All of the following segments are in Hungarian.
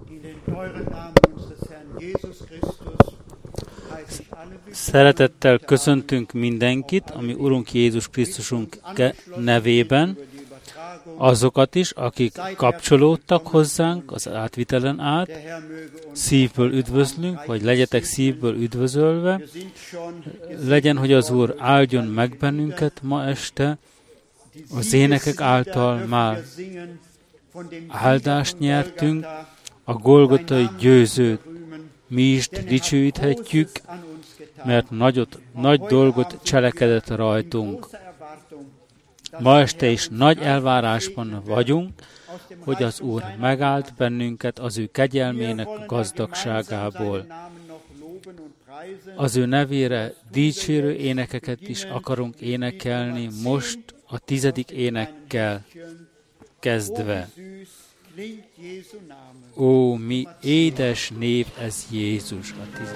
Szeretettel köszöntünk mindenkit, ami Urunk Jézus Krisztusunk nevében, azokat is, akik kapcsolódtak hozzánk az átvitelen át, szívből üdvözlünk, vagy legyetek szívből üdvözölve, legyen, hogy az Úr áldjon meg bennünket ma este, az énekek által már áldást nyertünk, a Golgotai győzőt mi is dicsőíthetjük, mert nagy dolgot cselekedett rajtunk. Ma este is nagy elvárásban vagyunk, hogy az Úr megállt bennünket az ő kegyelmének gazdagságából. Az ő nevére dicsérő énekeket is akarunk énekelni most a 10. énekkel kezdve. Ó, mi édes név ez Jézus a 10.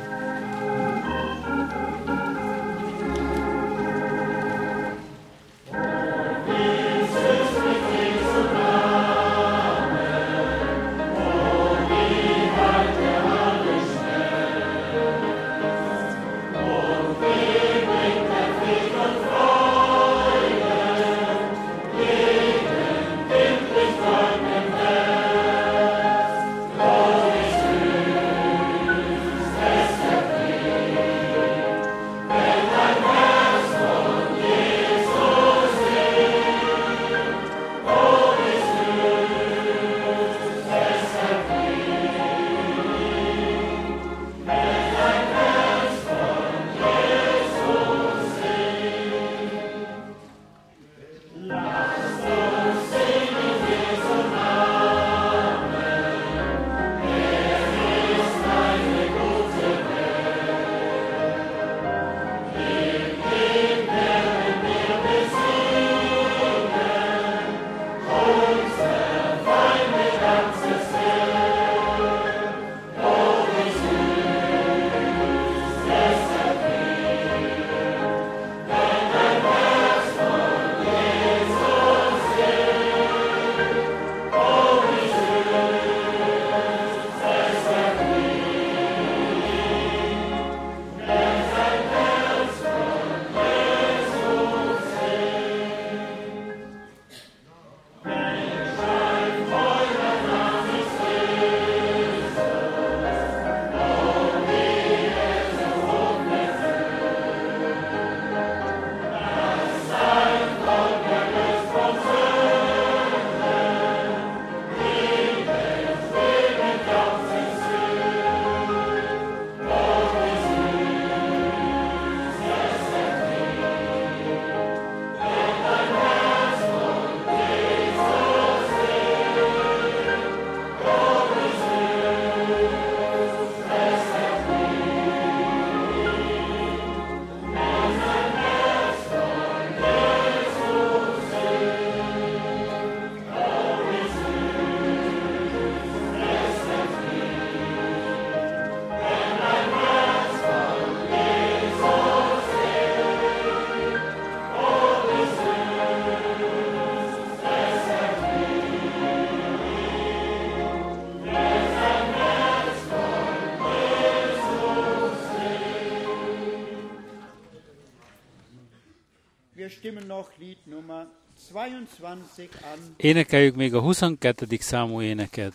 Énekeljük még a 22. számú éneket.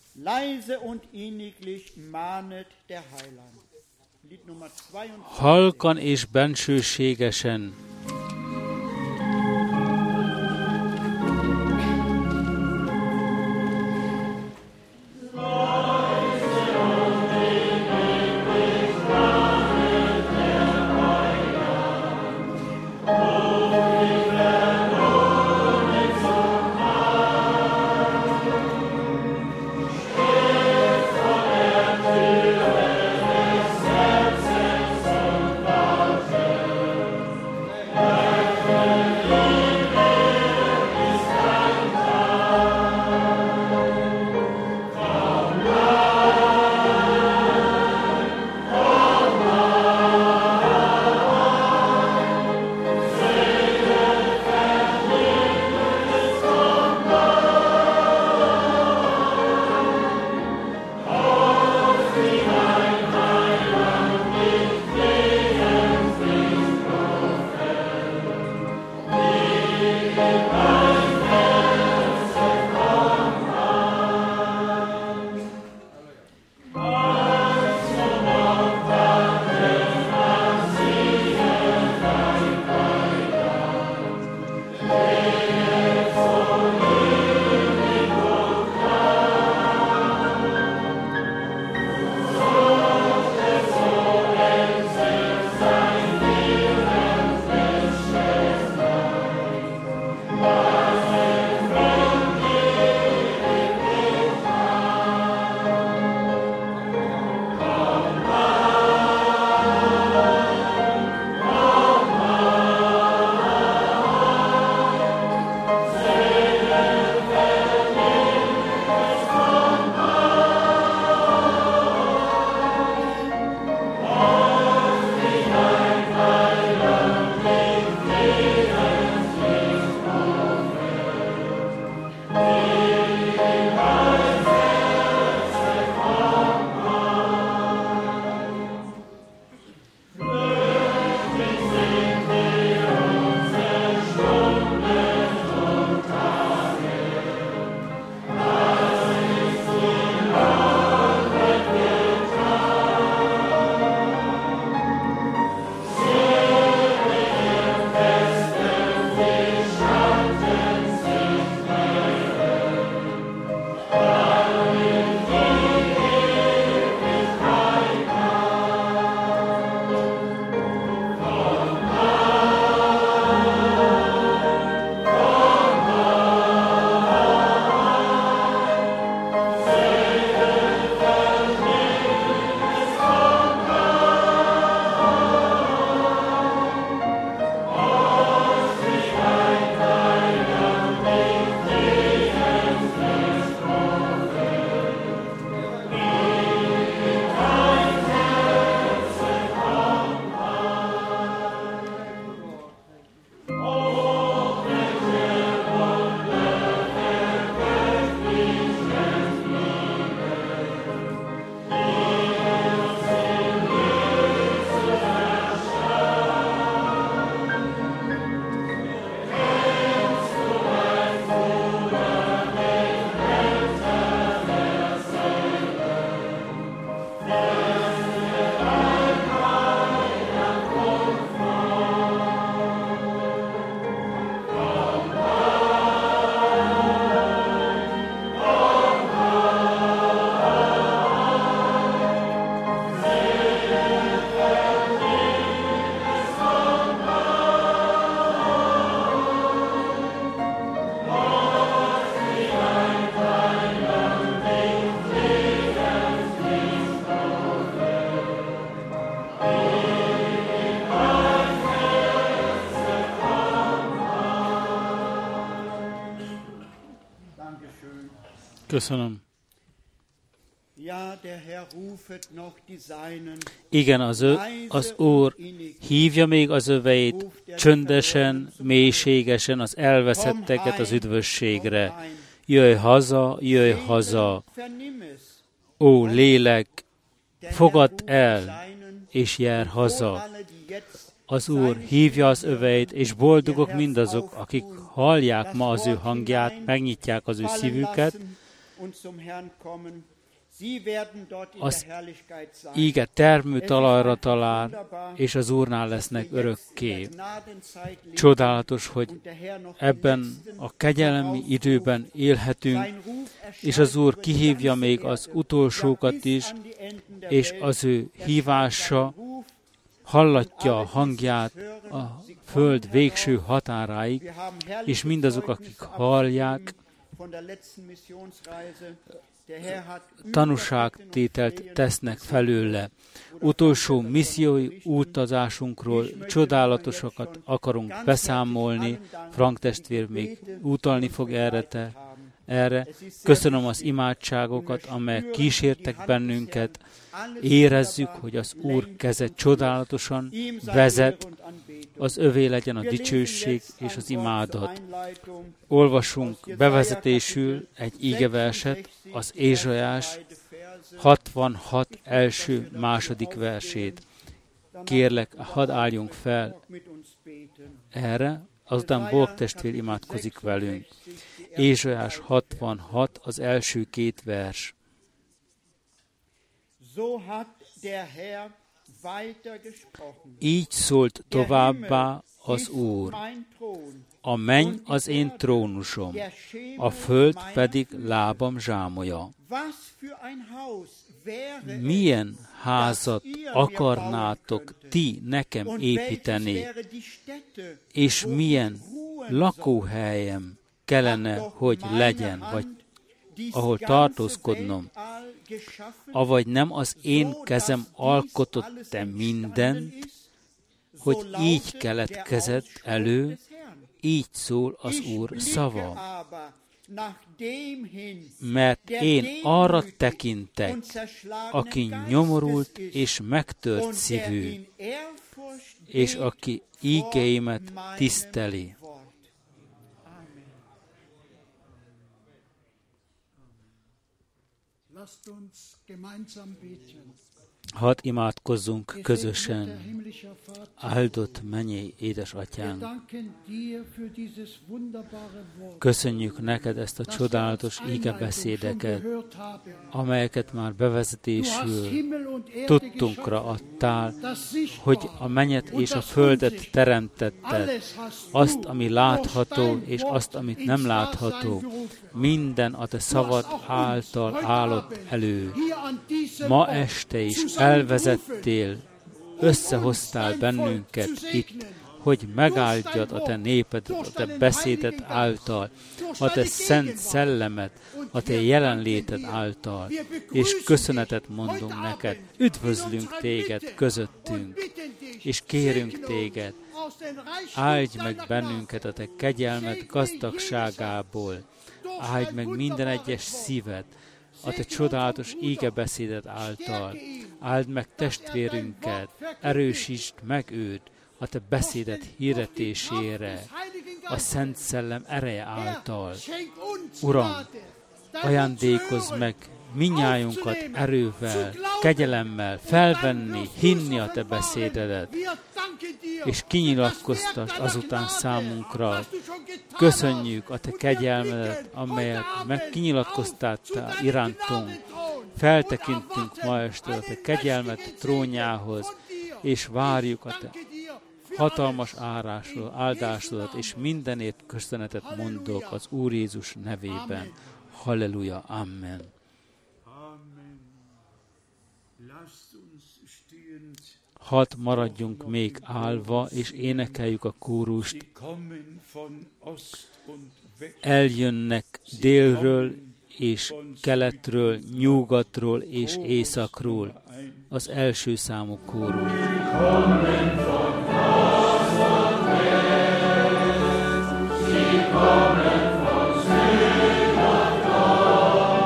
Halkan és bensőségesen. Yeah. Köszönöm. Igen, az Úr hívja még az öveit csöndesen, mélységesen az elveszetteket az üdvösségre. Jöjj haza, ó lélek, fogadd el, és jár haza. Az Úr hívja az öveit, és boldogok mindazok, akik hallják ma az ő hangját, megnyitják az ő szívüket, az íge termő talajra talál, és az Úrnál lesznek örökké. Csodálatos, hogy ebben a kegyelmi időben élhetünk, és az Úr kihívja még az utolsókat is, és az ő hívása hallatja a hangját a föld végső határáig, és mindazok, akik hallják, tanúságtételt tesznek felőle. Utolsó missziói utazásunkról csodálatosakat akarunk beszámolni. Frank testvér még utalni fog erre. Köszönöm az imádságokat, amelyek kísértek bennünket. Érezzük, hogy az Úr keze csodálatosan vezet, az övé legyen a dicsőség és az imádat. Olvasunk bevezetésül egy ígeverset, az Ézsaiás 66 első-második versét. Kérlek, hadd álljunk fel erre, azután Borg testvér imádkozik velünk. Ézsaiás 66, az első két vers. Így szólt továbbá az Úr. A menny az én trónusom, a föld pedig lábam zsámolya. Milyen házat akarnátok ti nekem építeni, és milyen lakóhelyem kellene, hogy legyen, vagy ahol tartózkodnom, avagy nem az én kezem alkotott-e mindent, hogy így keletkezett elő, így szól az Úr szava. Mert én arra tekintek, aki nyomorult és megtört szívű, és aki ígéimet tiszteli. Hadd imádkozzunk közösen. Áldott mennyei édesatyánk! Köszönjük neked ezt a csodálatos ígebeszédeket, amelyeket már bevezetésül tudtunkra adtál, hogy a mennyet és a földet teremtetted, azt, ami látható, és azt, amit nem látható, minden a te szavad által állott elő. Ma este is elvezettél, összehoztál bennünket itt, hogy megáldjad a te népedet, a te beszédet által, a te szent szellemet, a te jelenléted által, és köszönetet mondunk neked. Üdvözlünk téged közöttünk, és kérünk téged, áldj meg bennünket a te kegyelmed gazdagságából, áldj meg minden egyes szívet, a te csodálatos ígebeszédet által. Áld meg testvérünket, erősítsd meg őt a te beszédet hirdetésére, a Szent Szellem ereje által. Uram, ajándékozz meg minnyájunkat erővel, kegyelemmel, felvenni, hinni a te beszédedet, és kinyilatkoztasd azután számunkra. Köszönjük a te kegyelmedet, amelyet kinyilatkoztál irántunk. Feltekintünk ma este a te kegyelmet trónjához, és várjuk a te hatalmas áldásodat, és mindenért köszönetet mondok az Úr Jézus nevében. Halleluja, amen. Hadd maradjunk még állva, és énekeljük a kórust. Eljönnek délről és keletről, nyugatról és északról. Az első számú kórus. Kommen von Süd nach Nord.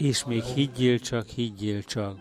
És még higgyél csak, higgyél csak.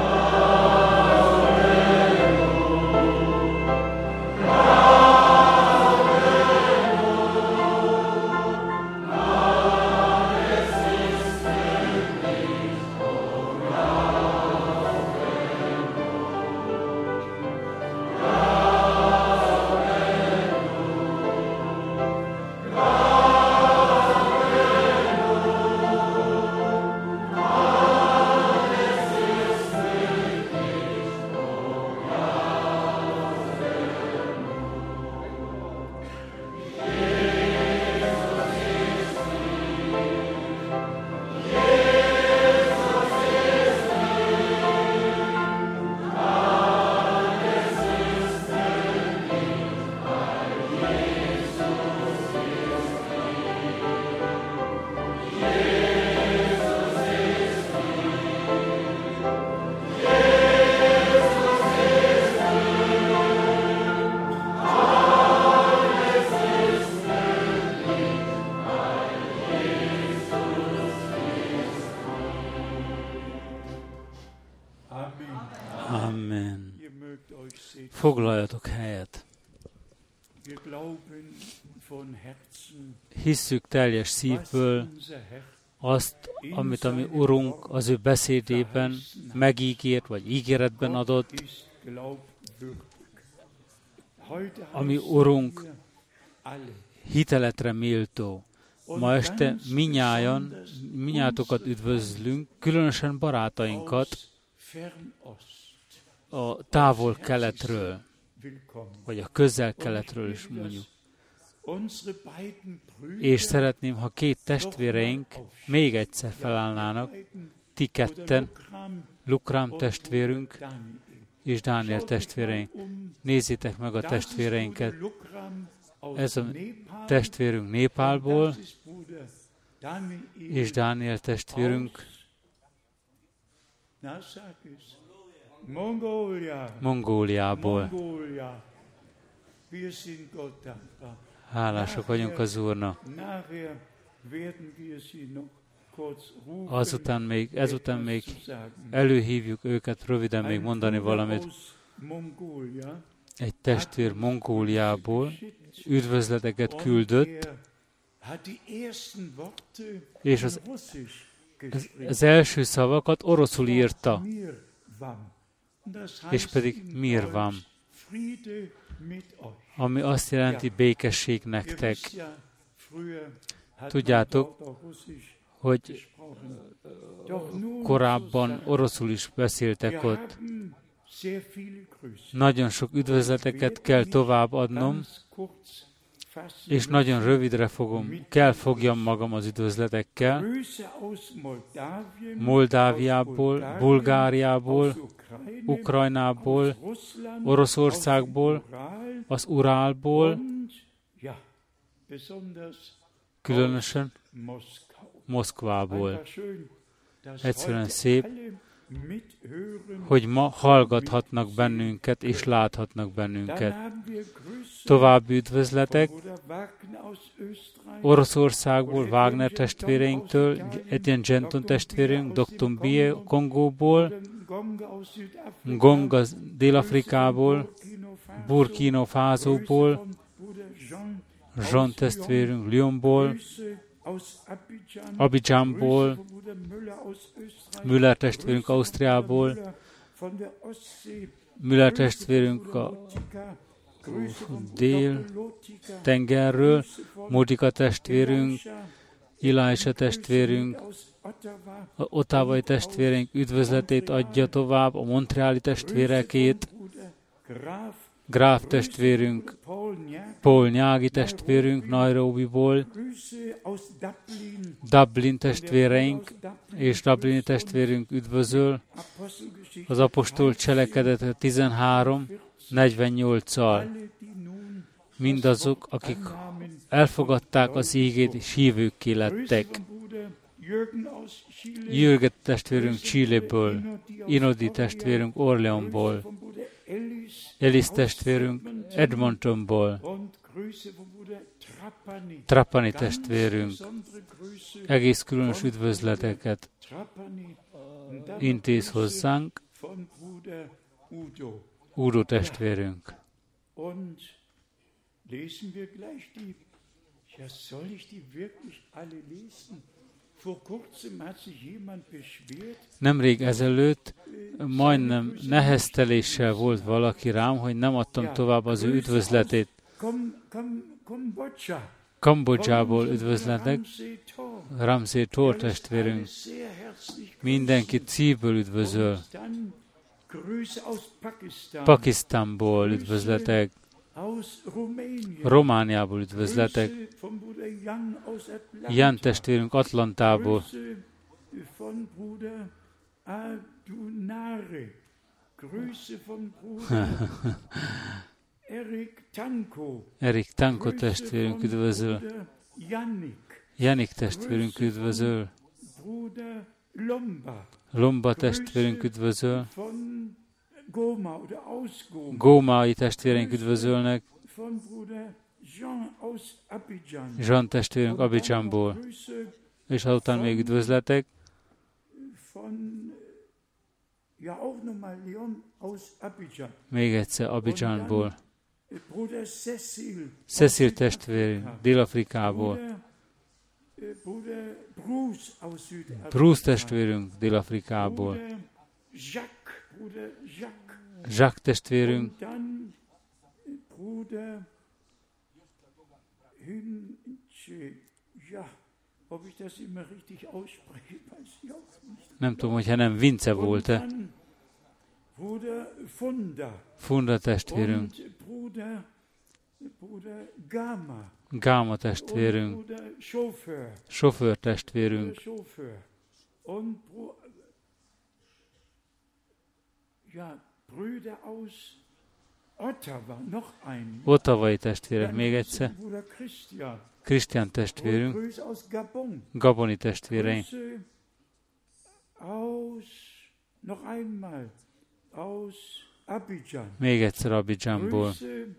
Amen. Foglaljatok helyet. Hisszük teljes szívből azt, amit a mi Urunk az ő beszédében megígért, vagy ígéretben adott. A mi Urunk hiteletre méltó. Ma este minnyátokat üdvözlünk, különösen barátainkat a távol-keletről, vagy a közel-keletről is mondjuk. És szeretném, ha két testvéreink még egyszer felállnának, ti ketten, Lukram testvérünk és Dániel testvéreink. Nézzétek meg a testvéreinket. Ez a testvérünk Népálból, és Dániel testvérünk Mongóliából. Hálásak vagyunk az Úrnak. Ezután még előhívjuk őket, röviden még mondani valamit. Egy testvér Mongóliából üdvözleteket küldött, és az első szavakat oroszul írta, és pedig mir van, ami azt jelenti békesség nektek. Tudjátok, hogy korábban oroszul is beszéltek ott. Nagyon sok üdvözleteket kell továbbadnom, és nagyon rövidre fogjam magam az üdvözletekkel. Moldáviából, Bulgáriából, Ukrajnából, Oroszországból, az Urálból, különösen Moszkvából. Egyszerűen szép, hogy ma hallgathatnak bennünket és láthatnak bennünket. További üdvözletek Oroszországból, Wagner testvéreinktől, Etienne Genton testvérünk, Dr. Bie Kongóból, Gong Dél-Afrikából, Burkina Fasóból, Jean testvérünk Lyonból, Abidjanból, Müller testvérünk Ausztriából, Müller testvérünk a Dél-tengerről, Modika testvérünk, Iláisa testvérünk, a Ottawai testvérünk üdvözletét adja tovább, a montreali testvérekét, Gráf testvérünk, Paul Nyági testvérünk Nairobiból, Dublin testvéreink és Dublini testvérünk üdvözöl, az apostol cselekedete 13:48-al. Mindazok, akik elfogadták az ígét és hívőkké lettek. Jürgen testvérünk Chileből, Inodi testvérünk Orleansból, Elis testvérünk Edmontonból, Trapani testvérünk egész különös üdvözleteket intéz hozzánk, Udo testvérünk. Nemrég ezelőtt majdnem nehezteléssel volt valaki rám, hogy nem adtam tovább az ő üdvözletét. Kambodzsából üdvözletek, Ramsey Tor testvérünk. Mindenkit szívből üdvözöl. Pakisztánból üdvözletek, Romániából üdvözletek, Jan testvérünk Atlantából, Erik Tanko testvérünk üdvözöl, Janik testvérünk üdvözöl, Lomba testvérünk üdvözöl, Gómai testvérünk üdvözölnek, Jean testvérünk Abidjanból, és azután még üdvözletek, még egyszer Abidjanból, Cecil testvérünk Dél-Afrikából, Bruce testvérünk Dél-Afrikából, Jacques testvérünk, nem tudom, hogyha nem Vince volt-e, Funda testvérünk, Gáma testvérünk, Sofőr testvérünk, Ottawai testvérek még egyszer, Krisztián testvérünk, Gaboni testvéreink, még egyszer Abidjanból,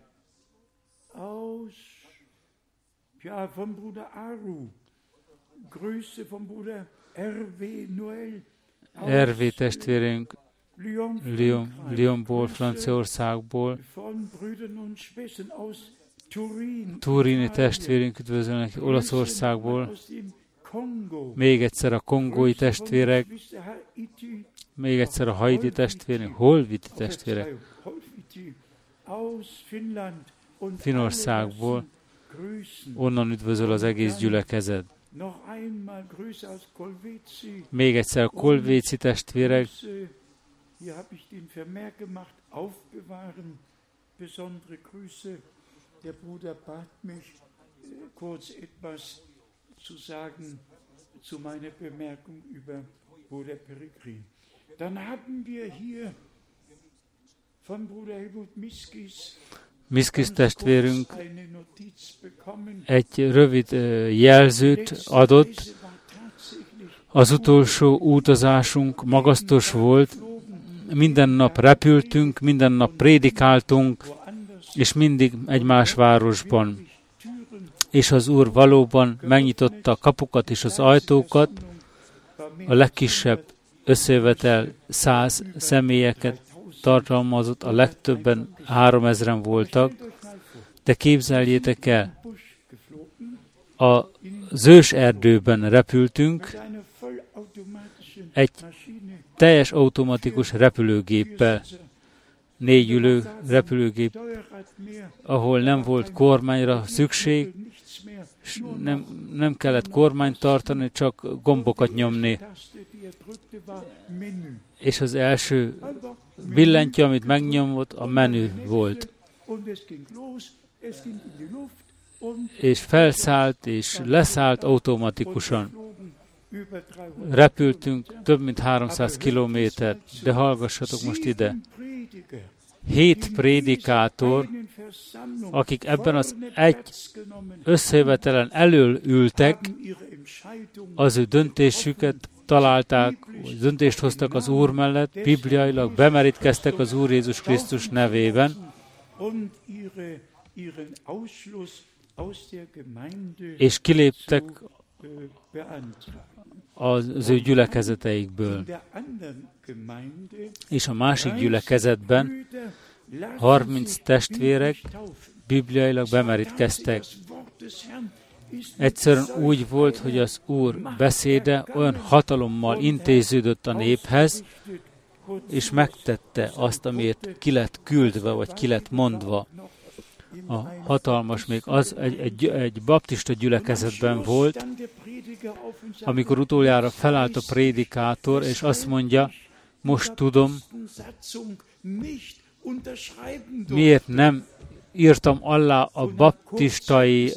Hervé testvérünk, Lyonból, Franciaországból, Turini testvérünk üdvözölnek Olaszországból, még egyszer a kongói testvérek, még egyszer a haiti testvérek, holviti testvérek, Finnországból, onnan üdvözöl az egész gyülekezet. Még egyszer a kolvéci testvérek, hier habe ich den Vermerk gemacht, aufbewahren, besondere Grüße. Der Bruder bat mich, kurz etwas zu sagen zu meiner Bemerkung über Bruder Peregrin. Dann haben wir hier von Bruder Helmut Miskis testvérünk egy rövid jelzőt adott. Az utolsó utazásunk magasztos volt, minden nap repültünk, minden nap prédikáltunk, és mindig egy más városban. És az Úr valóban megnyitotta a kapukat és az ajtókat, a legkisebb összejövetel 100 személyeket tartalmazott, a legtöbben 3000-en voltak, de képzeljétek el, az őserdőben repültünk, egy teljes automatikus repülőgéppel, 4 ülő repülőgép, ahol nem volt kormányra szükség, nem kellett kormányt tartani, csak gombokat nyomni. És az első billentyű, amit megnyomott, a menü volt. És felszállt és leszállt automatikusan. Repültünk több mint 300 kilométert, de hallgassatok most ide. 7 prédikátor, akik ebben az egy összejövetelen elől ültek, az ő döntésüket találták, döntést hoztak az Úr mellett, bibliailag bemerítkeztek az Úr Jézus Krisztus nevében, és kiléptek az ő gyülekezeteikből. És a másik gyülekezetben 30 testvérek bibliailag bemerítkeztek. Egyszerűen úgy volt, hogy az Úr beszéde olyan hatalommal intéződött a néphez, és megtette azt, amiért ki lett küldve, vagy ki lett mondva. A hatalmas még az egy baptista gyülekezetben volt, amikor utoljára felállt a prédikátor, és azt mondja, most tudom, miért nem írtam alá a baptistai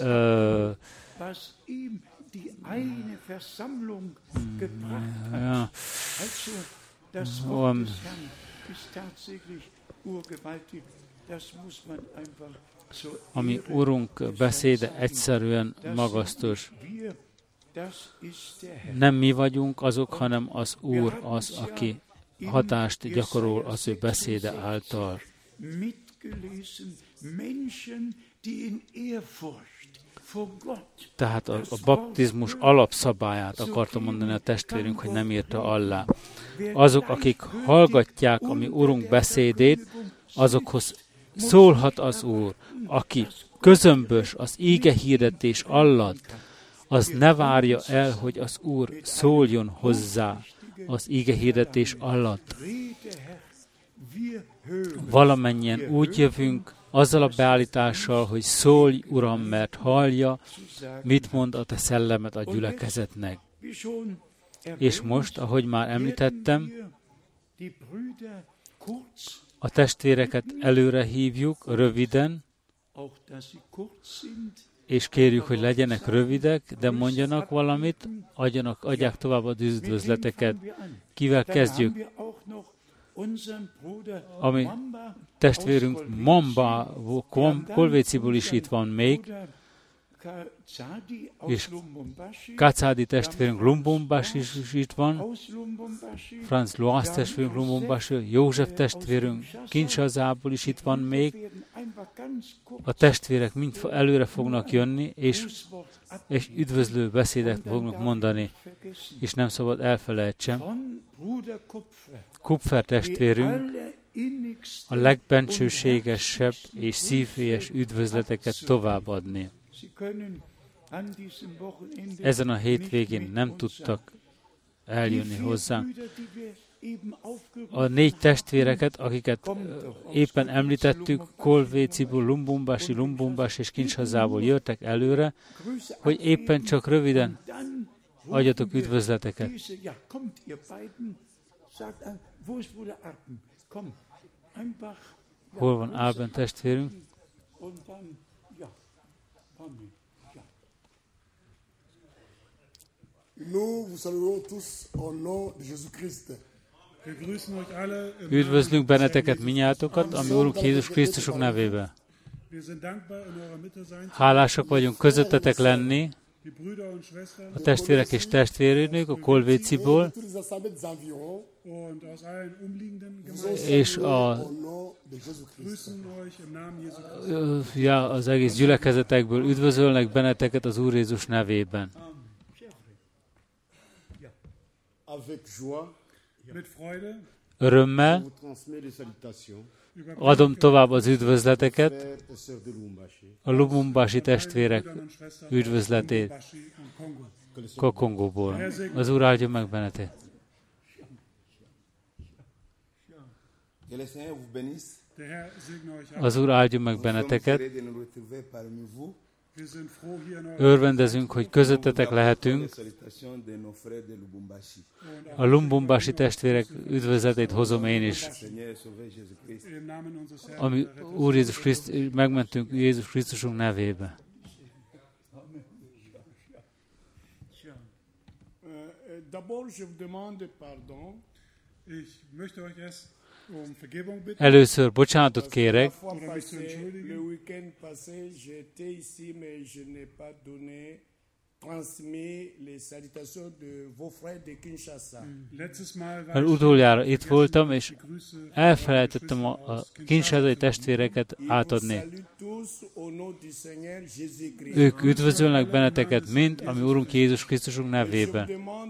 ami Urunk beszéde egyszerűen magasztos. Nem mi vagyunk azok, hanem az Úr az, aki hatást gyakorol az ő beszéde által. Tehát a baptizmus alapszabályát akarta mondani a testvérünk, hogy nem írta alá. Azok, akik hallgatják a mi Urunk beszédét, azokhoz szólhat az Úr. Aki közömbös az íge hirdetés alatt, az ne várja el, hogy az Úr szóljon hozzá az íge hirdetés alatt. Valamennyien úgy jövünk azzal a beállítással, hogy szólj, Uram, mert hallja, mit mond a te szellemed a gyülekezetnek. És most, ahogy már említettem, a testvéreket előre hívjuk, röviden, és kérjük, hogy legyenek rövidek, de mondjanak valamit, adják tovább az üdvözleteket. Kivel kezdjük? Ami testvérünk Mamba, Kolvéciból is itt van még, és Kacádi testvérünk Lumbumbás is itt van, Franz Loász testvérünk Lumbumbás, József testvérünk Kinshazából is itt van még. A testvérek mind előre fognak jönni, és üdvözlő beszédet fognak mondani, és nem szabad elfelejtsem. Kupfer testvérünk a legbencsőségesebb és szívvélyes üdvözleteket továbbadni. Ezen a hétvégén nem tudtak eljönni hozzánk. A 4 testvéreket, akiket éppen említettük, Kolvéciból, Lumbumbás és Kinshazából jöttek előre, hogy éppen csak röviden adjatok üdvözleteket. Hol van Áben testvérünk? Nous vous saluons tous au nom de Jésus-Christ. Üdvözlünk benneteket minnyátokat, ami Úrunk Jézus Krisztusok nevében. Hálásak vagyunk közöttetek lenni, a testvérek és testvérnők a Kolvéciból, és az egész gyülekezetekből üdvözölnek benneteket az Úr Jézus nevében. Örömmel adom tovább az üdvözleteket, a Lumbumbasi testvérek üdvözletét Kongóból. Az Úr áldja meg benneteket. Az Úr áldja meg benneteket. Örvendezünk, hogy közöttetek lehetünk. A Lumbumbasi testvérek üdvözletét hozom én is. Ami Úr Jézus Krisztus, megmentünk Jézus Krisztusunk nevébe. Először bocsánatot kérek. Mert utoljára itt voltam, és elfelejtettem a kinshasai testvéreket átadni. Ők üdvözölnek benneteket mind, ami Urunk Jézus Krisztusunk nevében.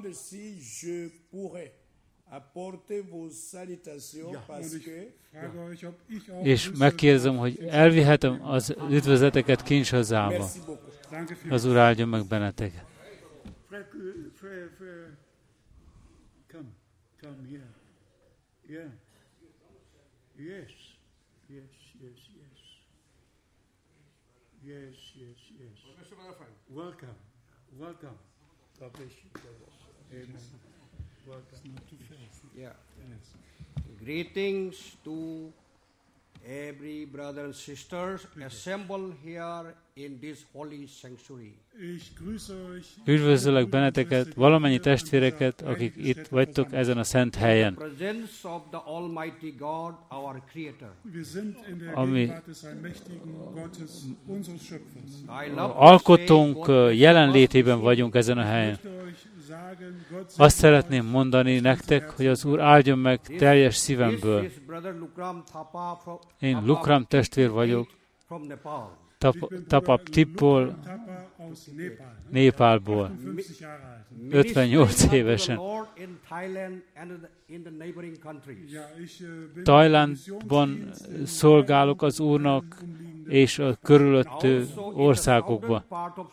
És megkérdezem, hogy elvihetem az üdvözleteket Kinshasába. Az Úr áldjon meg benneteket. Welcome. Welcome. God bless you. Amen. Welcome. Yeah. Greetings to every brother and sisters assembled here in this holy sanctuary. Üdvözlök benneteket, valamennyi testvéreket, akik itt vagytok ezen a szent helyen, ami alkotónk jelenlétében vagyunk ezen a helyen. Azt szeretném mondani nektek, hogy az Úr áldjon meg teljes szívemből. Én Lukram testvér vagyok, Tapap Tipból, Népálból, 58 évesen. Tajlandban szolgálok az Úrnak és a körülöttő országokban.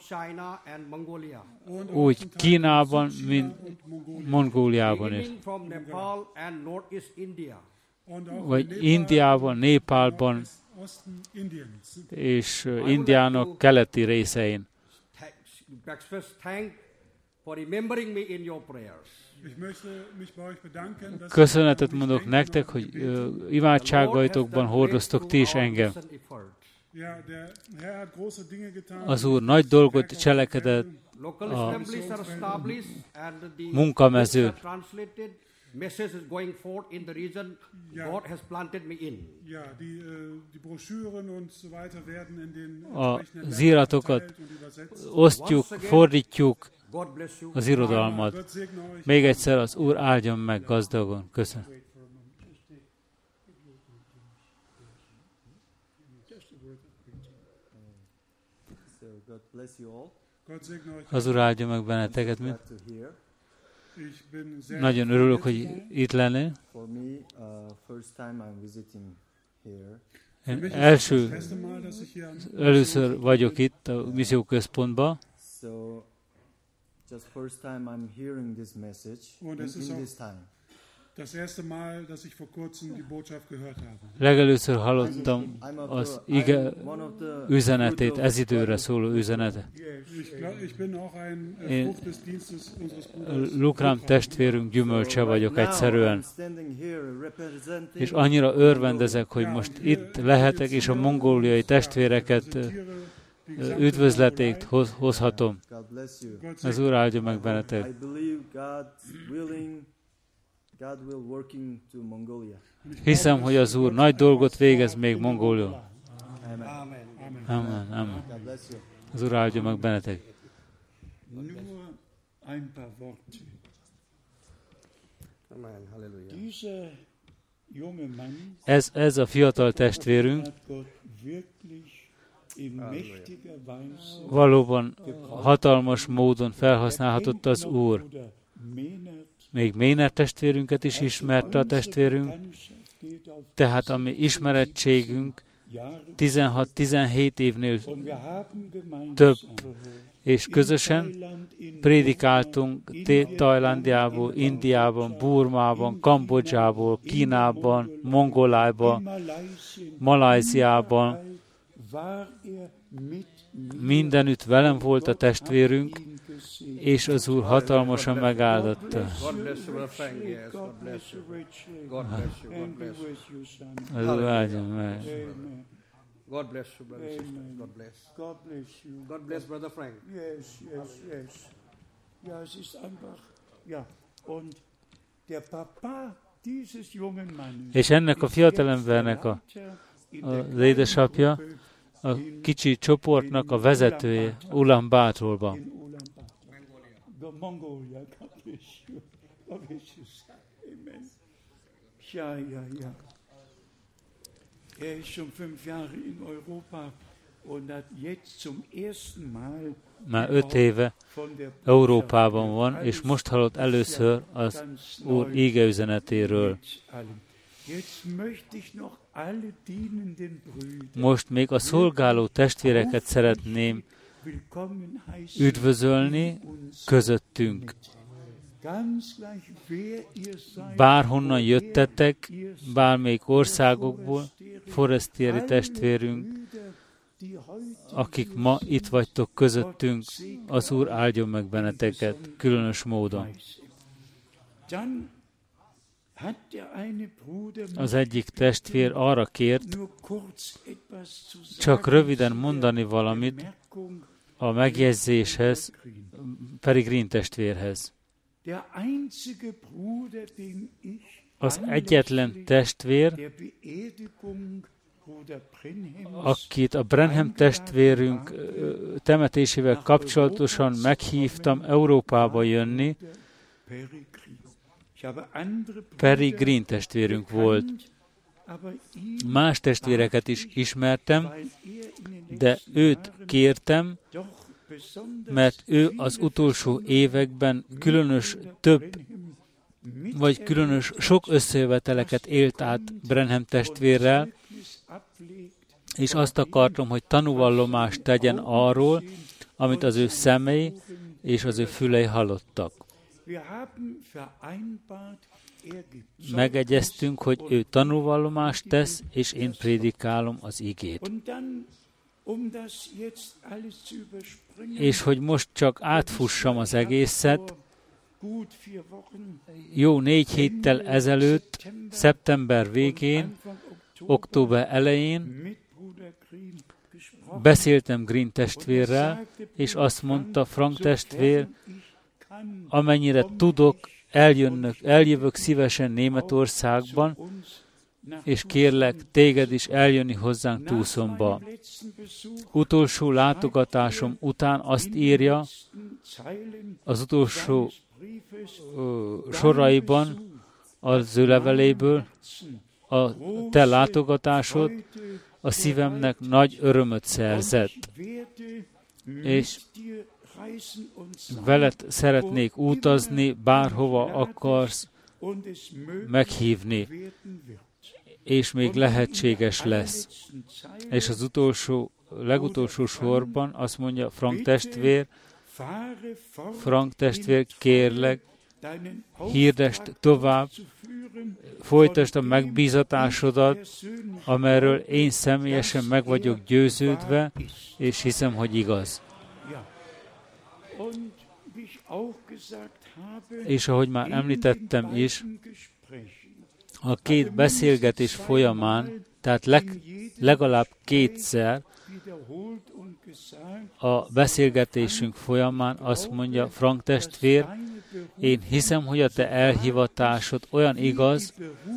Úgy Kínában, mint Mongóliában is. Vagy Indiában, Népálban, és Indiának keleti részein. Köszönetet mondok nektek, hogy imádságaitokban hordoztok ti is engem. Az Úr nagy dolgot cselekedett a munkamezőn. Message is going forth in the region God has planted me in. Az iratokat osztjuk, fordítjuk az irodalmat. Még egyszer az Úr áldjon meg gazdagon. Köszönöm. Az Úr áldjon meg benneteket. Nagyon örülök, hogy itt lennél. Én először vagyok itt a misszióközpontban. Legelőször hallottam az ige üzenetét, ez időre szóló üzenetet. Én Lukram testvérünk gyümölcse vagyok egyszerűen. És annyira örvendezek, hogy most itt lehetek, és a mongóliai testvéreket üdvözletét hozhatom. Az Úr áldja meg benneteket. Hiszem, hogy az Úr nagy dolgot végez még Mongólia. Amen. Amen. Az Úr áldja meg benneteket. Ez a fiatal testvérünk valóban hatalmas módon felhasználhatott az Úr. Még Méner testvérünket is ismerte a testvérünk, tehát a mi ismerettségünk 16-17 évnél több, és közösen prédikáltunk Tajlandiából, Indiában, Burmában, Kambodzsából, Kínában, Mongolájban, Malajziában. Mindenütt velem volt a testvérünk, és az Úr hatalmasan megáldotta. Az Úr áldjon meg. God bless you, brother and sister. God bless. God bless you. God bless brother Frank. Yes. Ja, es ist einfach, ja, und der Papa dieses jungen Mannes. És ennek a fiatalembernek az édesapja, a kicsi csoportnak a vezetője Ulaanbaatarban. Mongolia, God bless you. God bless you. Amen. Ja. Ist schon 5 Jahre in Europa und hat jetzt zum ersten Mal már 5 éve Európában van, és most hallott először az Úr égeüzenetéről. Most még a szolgáló testvéreket szeretném üdvözölni közöttünk. Bárhonnan jöttetek, bármelyik országokból, Forestieri testvérünk, akik ma itt vagytok közöttünk, az Úr áldjon meg benneteket különös módon. Az egyik testvér arra kért, csak röviden mondani valamit a megjegyzéshez, Peregrin testvérhez. Az egyetlen testvér, akit a Branham testvérünk temetésével kapcsolatosan meghívtam Európába jönni, Peregrin testvérünk volt. Más testvéreket is ismertem, de őt kértem, mert ő az utolsó években különös sok összejöveteleket élt át Branham testvérrel, és azt akartam, hogy tanúvallomást tegyen arról, amit az ő szemei és az ő fülei hallottak. Megegyeztünk, hogy ő tanúvallomást tesz, és én prédikálom az igét. És hogy most csak átfussam az egészet, jó 4 héttel ezelőtt, szeptember végén, október elején beszéltem Green testvérrel, és azt mondta, Frank testvér, amennyire tudok, eljövök szívesen Németországban, és kérlek téged is eljönni hozzánk Tucsonba. Utolsó látogatásom után azt írja, az utolsó soraiban az ő leveléből, a te látogatásod a szívemnek nagy örömöt szerzett, és veled szeretnék utazni, bárhova akarsz meghívni, és még lehetséges lesz. És az legutolsó sorban azt mondja, Frank testvér, kérlek, hirdesd tovább, folytasd a megbízatásodat, amerről én személyesen meg vagyok győződve, és hiszem, hogy igaz. És ahogy már említettem is, a 2 beszélgetés folyamán, tehát legalább 2-szer a beszélgetésünk folyamán azt mondja, Frank testvér, én hiszem, hogy a te elhivatásod olyan igaz,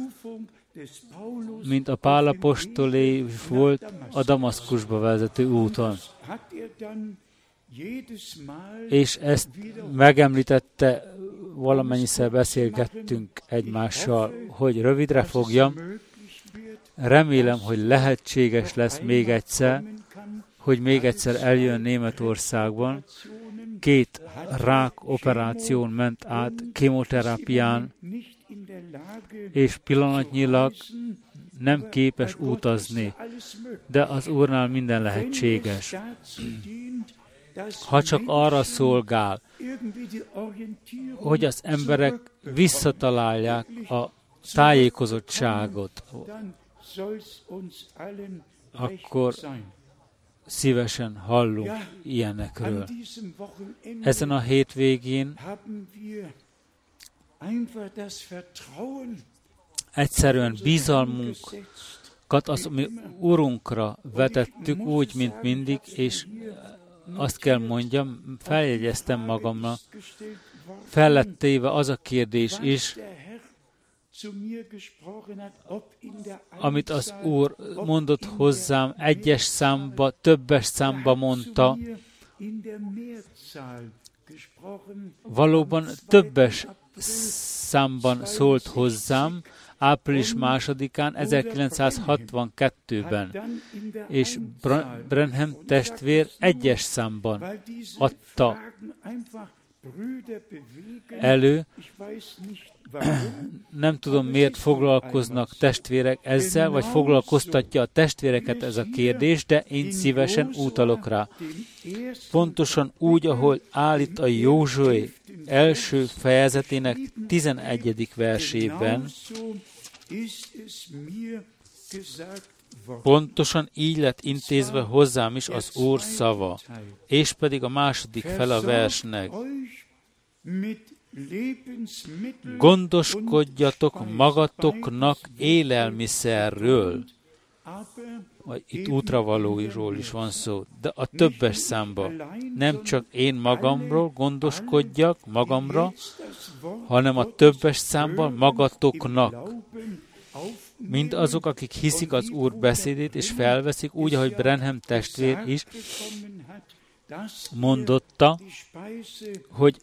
mint a Pál apostolé volt a Damaszkusba vezető úton. És ezt megemlítette, valamennyiszer beszélgettünk egymással, hogy rövidre fogjam. Remélem, hogy lehetséges lesz még egyszer, hogy még egyszer eljön Németországban. 2 rák operáción ment át, kemoterápián, és pillanatnyilag nem képes utazni, de az Úrnál minden lehetséges. Ha csak arra szolgál, hogy az emberek visszatalálják a tájékozottságot, akkor szívesen hallunk ilyenekről. Ezen a hétvégén egyszerűen bizalmunkat az mi Urunkra vetettük úgy, mint mindig, és azt kell mondjam, feljegyeztem magamnak, fel lett téve az a kérdés is, amit az Úr mondott hozzám, 1-es számba, többes számba mondta, valóban többes számban szólt hozzám, április 2-án, 1962-ben, és Branham testvér 1-es számban adta elő. Nem tudom, miért foglalkoznak testvérek ezzel, vagy foglalkoztatja a testvéreket ez a kérdés, de én szívesen utalok rá. Pontosan úgy, ahol állít a Józsué első fejezetének 11. versében, pontosan így lett intézve hozzám is az Úr szava, és pedig a második fele a versnek. Gondoskodjatok magatoknak élelmiszerről, vagy itt útravalóiról is van szó, de a többes számban nem csak én magamról gondoskodjak magamra, hanem a többes számban magatoknak. Mind azok, akik hiszik az Úr beszédét és felveszik, úgy, ahogy Branham testvér is mondotta, hogy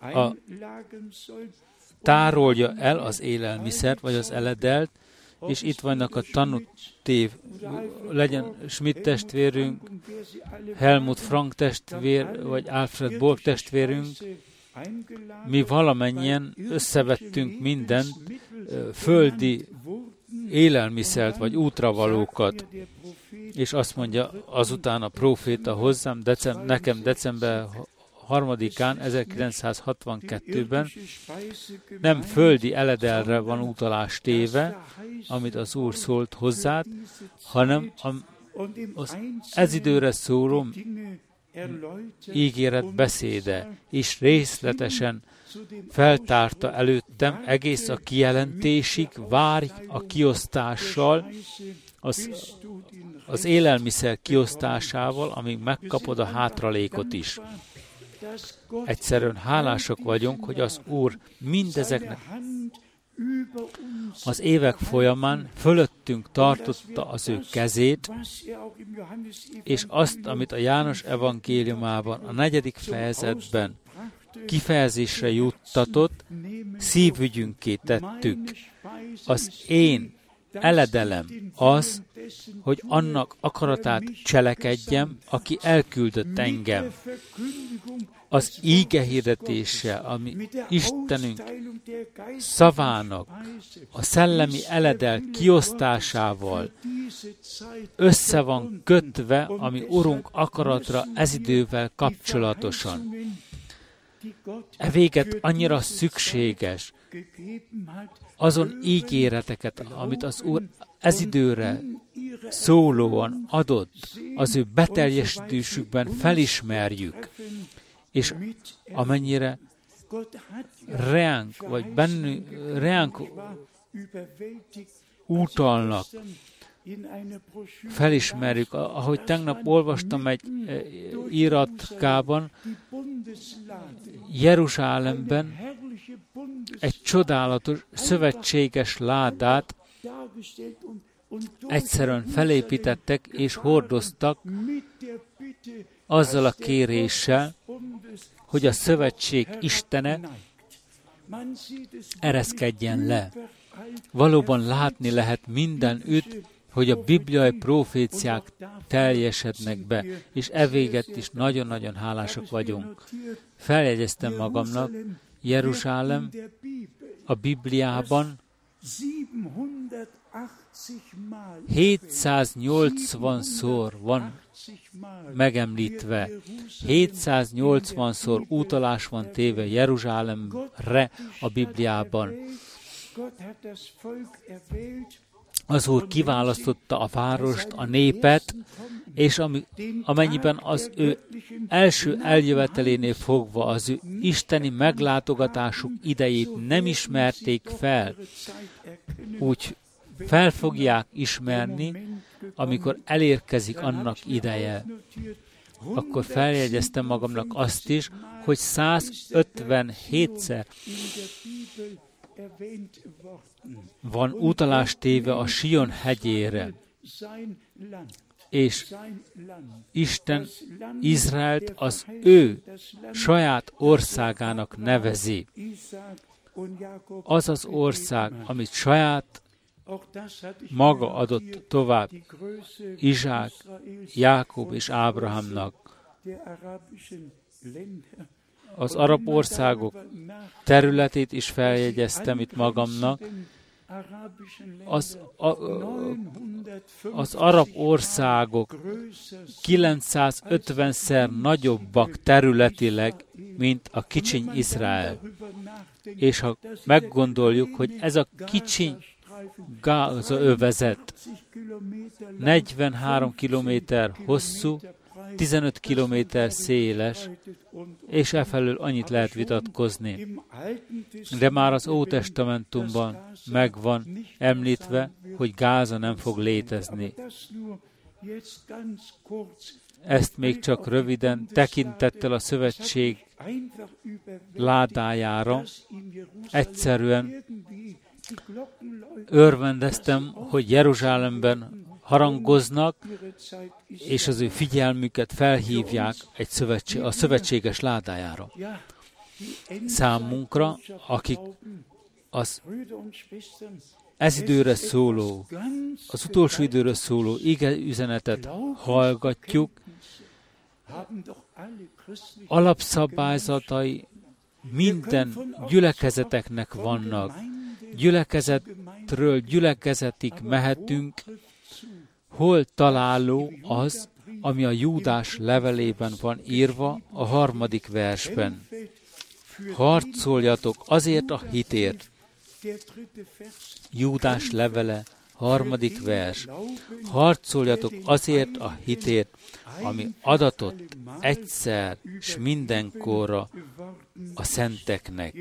tárolja el az élelmiszert, vagy az eledelt, és itt vannak a tanutév, legyen Schmidt testvérünk, Helmut Frank testvér, vagy Alfred Borg testvérünk, mi valamennyien összevettünk mindent, földi élelmiszert, vagy útravalókat, és azt mondja azután a próféta hozzám, nekem december 3-án, 1962-ben nem földi eledelre van utalás téve, amit az Úr szólt hozzád, hanem az ez időre szóló ígéret beszéde, és részletesen feltárta előttem egész a kijelentésig, várj a kiosztással, az élelmiszer kiosztásával, amíg megkapod a hátralékot is. Egyszerűen hálásak vagyunk, hogy az Úr mindezeknek az évek folyamán fölöttünk tartotta az ő kezét, és azt, amit a János evangéliumában, a 4. fejezetben kifejezésre juttatott, szívügyünké tettük. Az én eledelem az, hogy annak akaratát cselekedjem, aki elküldött engem. Az íge hirdetése, ami Istenünk szavának, a szellemi eledel kiosztásával össze van kötve, ami Urunk akaratra ez idővel kapcsolatosan. E véget annyira szükséges, azon ígéreteket, amit az Úr ez időre szólóan adott, az ő beteljesítésükben felismerjük, és amennyire ránk utalnak, felismerjük, ahogy tegnap olvastam egy iratkában, Jeruzsálemben egy csodálatos szövetséges ládát egyszerűen felépítettek és hordoztak azzal a kéréssel, hogy a szövetség Istene ereszkedjen le. Valóban látni lehet mindenütt, hogy a bibliai proféciák teljesednek be, és evéget is nagyon-nagyon hálásak vagyunk. Feljegyeztem magamnak, Jeruzsálem a Bibliában 780-szor van megemlítve. 780-szor utalás van téve Jeruzsálemre a Bibliában. Az Úr kiválasztotta a várost, a népet, és amennyiben az ő első eljövetelénél fogva az ő isteni meglátogatásuk idejét nem ismerték fel, úgy fel fogják ismerni, amikor elérkezik annak ideje. Akkor feljegyeztem magamnak azt is, hogy 157-szer van utalás téve a Sion hegyére. és Isten Izraelt az ő saját országának nevezi. Az az ország, amit saját maga adott tovább Izsák, Jákob és Ábrahámnak. Az arab országok területét is feljegyeztem itt magamnak. Az arab országok 950-szer nagyobbak területileg, mint a kicsiny Izrael. És ha meggondoljuk, hogy ez a kicsiny Gáza-övezet 43 kilométer hosszú, 15 kilométer széles, és efelől annyit lehet vitatkozni. De már az Ótestamentumban meg van említve, hogy Gáza nem fog létezni. Ezt még csak röviden tekintettel a szövetség ládájára egyszerűen örvendeztem, hogy Jeruzsálemben harangoznak, és az ő figyelmüket felhívják a szövetséges ládájára. Számunkra, akik ez időre szóló, az utolsó időre szóló ige üzenetet hallgatjuk, alapszabályzatai minden gyülekezeteknek vannak. Gyülekezetről gyülekezetig mehetünk. Hol találó az, ami a Júdás levelében van írva a 3. versben? Harcoljatok azért a hitért. Júdás levele, 3. vers. Harcoljatok azért a hitért, ami adatott egyszer s mindenkorra a szenteknek.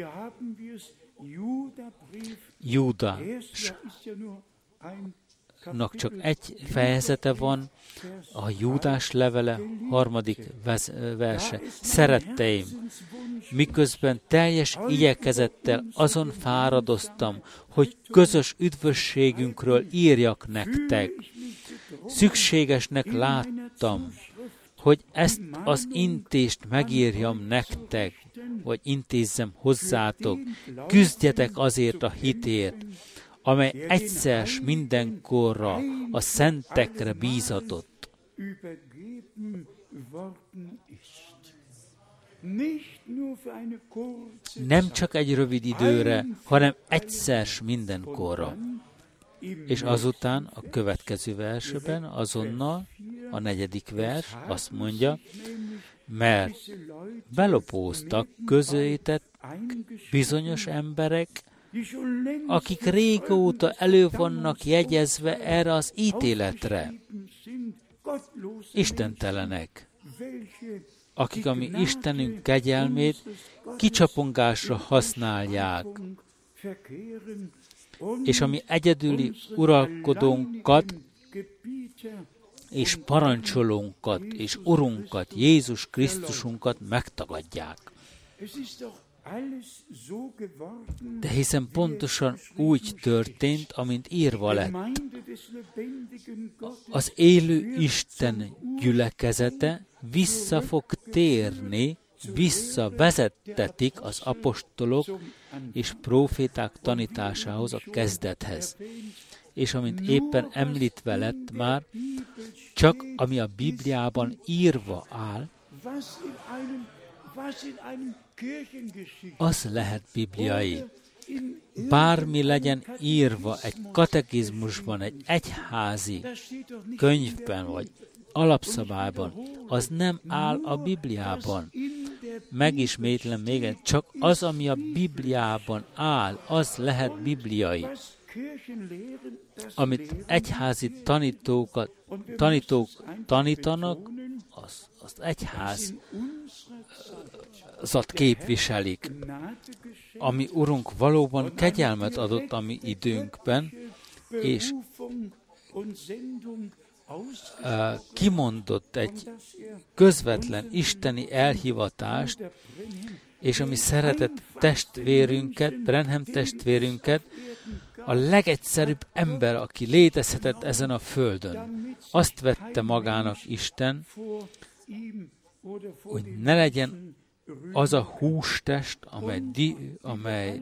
Júdásnak csak egy fejezete van, a Júdás levele 3. verse. Szeretteim, miközben teljes igyekezettel azon fáradoztam, hogy közös üdvösségünkről írjak nektek. Szükségesnek láttam, hogy ezt az intést megírjam nektek, vagy intézzem hozzátok. Küzdjetek azért a hitért, amely egyszer s mindenkorra a szentekre bízatott. Nem csak egy rövid időre, hanem egyszer s mindenkorra. És azután a következő versben azonnal a 4. vers azt mondja, mert belopóztak közöttetek bizonyos emberek, akik régóta elő vannak jegyezve erre az ítéletre. Istentelenek, akik a mi Istenünk kegyelmét kicsapongásra használják, és a mi egyedüli uralkodónkat és parancsolónkat és Urunkat, Jézus Krisztusunkat megtagadják. De hiszen pontosan úgy történt, amint írva lett. Az élő Isten gyülekezete vissza fog térni, visszavezettetik az apostolok és próféták tanításához, a kezdethez. És amint éppen említve lett már, csak ami a Bibliában írva áll, az lehet bibliai. Bármi legyen írva egy katekizmusban, egy egyházi könyvben, vagy alapszabályban, az nem áll a Bibliában. Megismétlem még egyszer, csak az, ami a Bibliában áll, az lehet bibliai. Amit egyházi tanítók tanítanak, az egyházat képviselik. Ami Urunk valóban kegyelmet adott a mi időnkben, és kimondott egy közvetlen isteni elhivatást, és ami szeretett testvérünket, Branham testvérünket, a legegyszerűbb ember, aki létezhetett ezen a földön. azt vette magának Isten, hogy ne legyen az a hústest, amely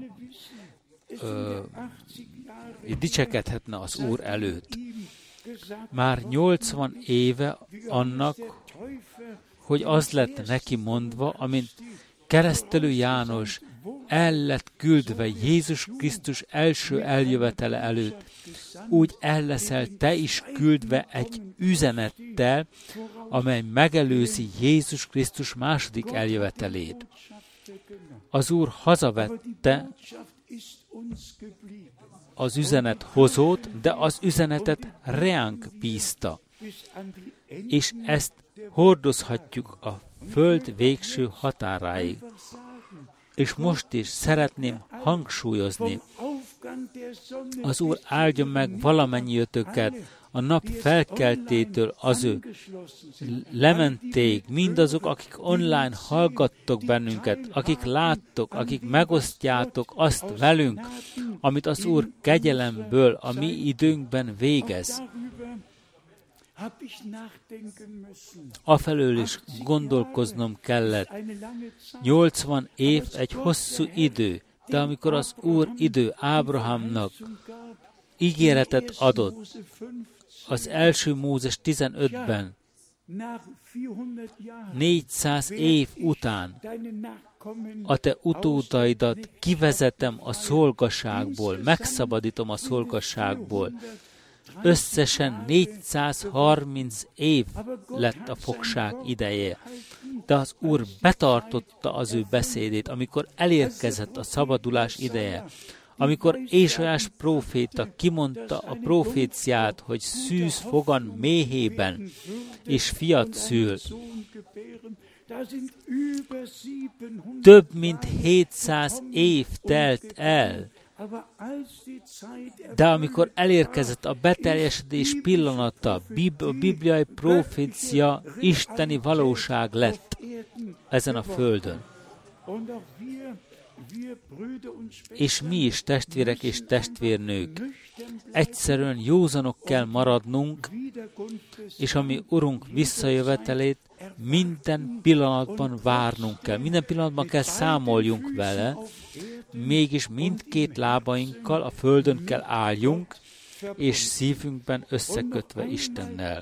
dicsekedhetne az Úr előtt. Már 80 éve annak, hogy az lett neki mondva, amint keresztelő János el lett küldve Jézus Krisztus első eljövetele előtt, úgy el leszel te is küldve egy üzenettel, amely megelőzi Jézus Krisztus második eljövetelét. Az Úr hazavette az üzenet hozót, de az üzenetet reánk bízta. És ezt hordozhatjuk a föld végső határáig. És most is szeretném hangsúlyozni, az Úr áldja meg valamennyiötöket a nap felkeltétől az ő lementéig, mindazok, akik online hallgattok bennünket, akik láttok, akik megosztjátok azt velünk, amit az Úr kegyelemből a mi időnkben végez. Afelől is gondolkoznom kellett. 80 év egy hosszú idő, de amikor az Úr Ábrahámnak ígéretet adott, az első Mózes 15-ben, 400 év után a te utódaidat kivezetem a szolgaságból, megszabadítom a szolgaságból. Összesen 430 év lett a fogság ideje, de az Úr betartotta az ő beszédét, amikor elérkezett a szabadulás ideje, amikor Ézsaiás próféta kimondta a proféciát, hogy szűz fogan méhében, és fiat szül. Több mint 700 év telt el, de amikor elérkezett a beteljesedés pillanata, a bibliai profécia isteni valóság lett ezen a földön. És mi is, testvérek és testvérnők, egyszerűen józanok kell maradnunk, és a mi Urunk visszajövetelét minden pillanatban várnunk kell. Minden pillanatban kell számoljunk vele, mégis mindkét lábainkkal a földön kell álljunk, és szívünkben összekötve Istennel.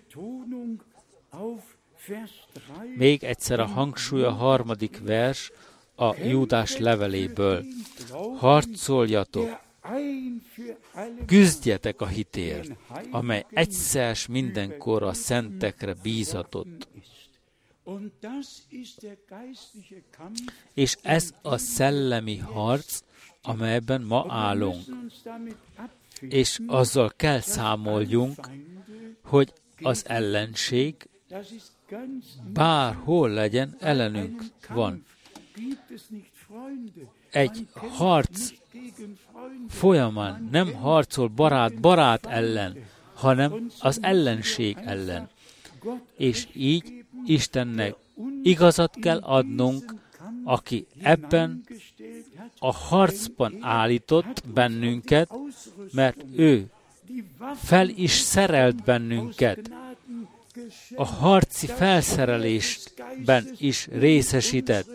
Még egyszer a hangsúly a 3. vers a Júdás leveléből. Harcoljatok, küzdjetek a hitért, amely egyszer mindenkorra a szentekre bízatott. És ez a szellemi harc, amelyben ma állunk. És azzal kell számoljunk, hogy az ellenség bárhol legyen, ellenünk van. Egy harc folyamán nem harcol barát ellen, hanem az ellenség ellen. És így Istennek igazat kell adnunk, aki ebben a harcban állított bennünket, mert ő fel is szerelt bennünket. A harci felszerelésben is részesített.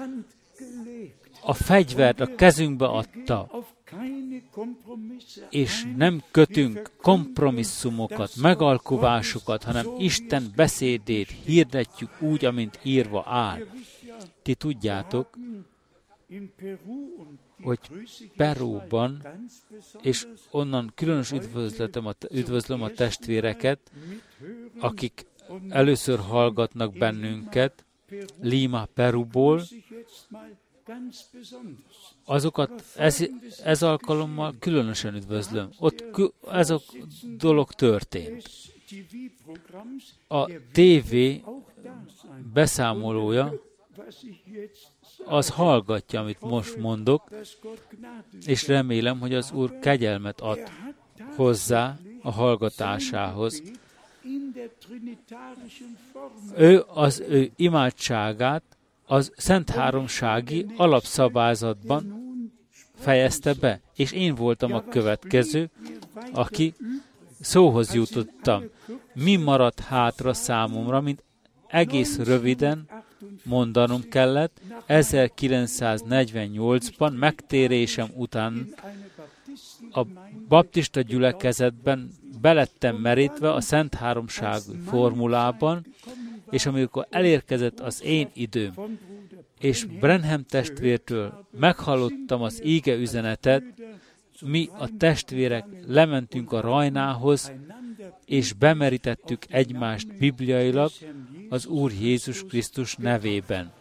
A fegyvert a kezünkbe adta, és nem kötünk kompromisszumokat, megalkuvásokat, hanem Isten beszédét hirdetjük úgy, amint írva áll. Ti tudjátok, hogy Perúban, és onnan különös üdvözlöm a testvéreket, akik először hallgatnak bennünket, Lima, Perúból, azokat ez alkalommal különösen üdvözlöm. Ott ez a dolog történt. A TV beszámolója az hallgatja, amit most mondok, és remélem, hogy az Úr kegyelmet ad hozzá a hallgatásához. Ő az ő imádságát az Szent Háromsági alapszabályzatban fejezte be, és én voltam a következő, aki szóhoz jutottam. Mi maradt hátra számomra, mint egész röviden mondanom kellett, 1948-ban megtérésem után a baptista gyülekezetben belettem merítve a Szent Háromság formulában, és amikor elérkezett az én időm, és Branham testvértől meghallottam az íge üzenetet, mi a testvérek lementünk a Rajnához, és bemerítettük egymást bibliailag az Úr Jézus Krisztus nevében.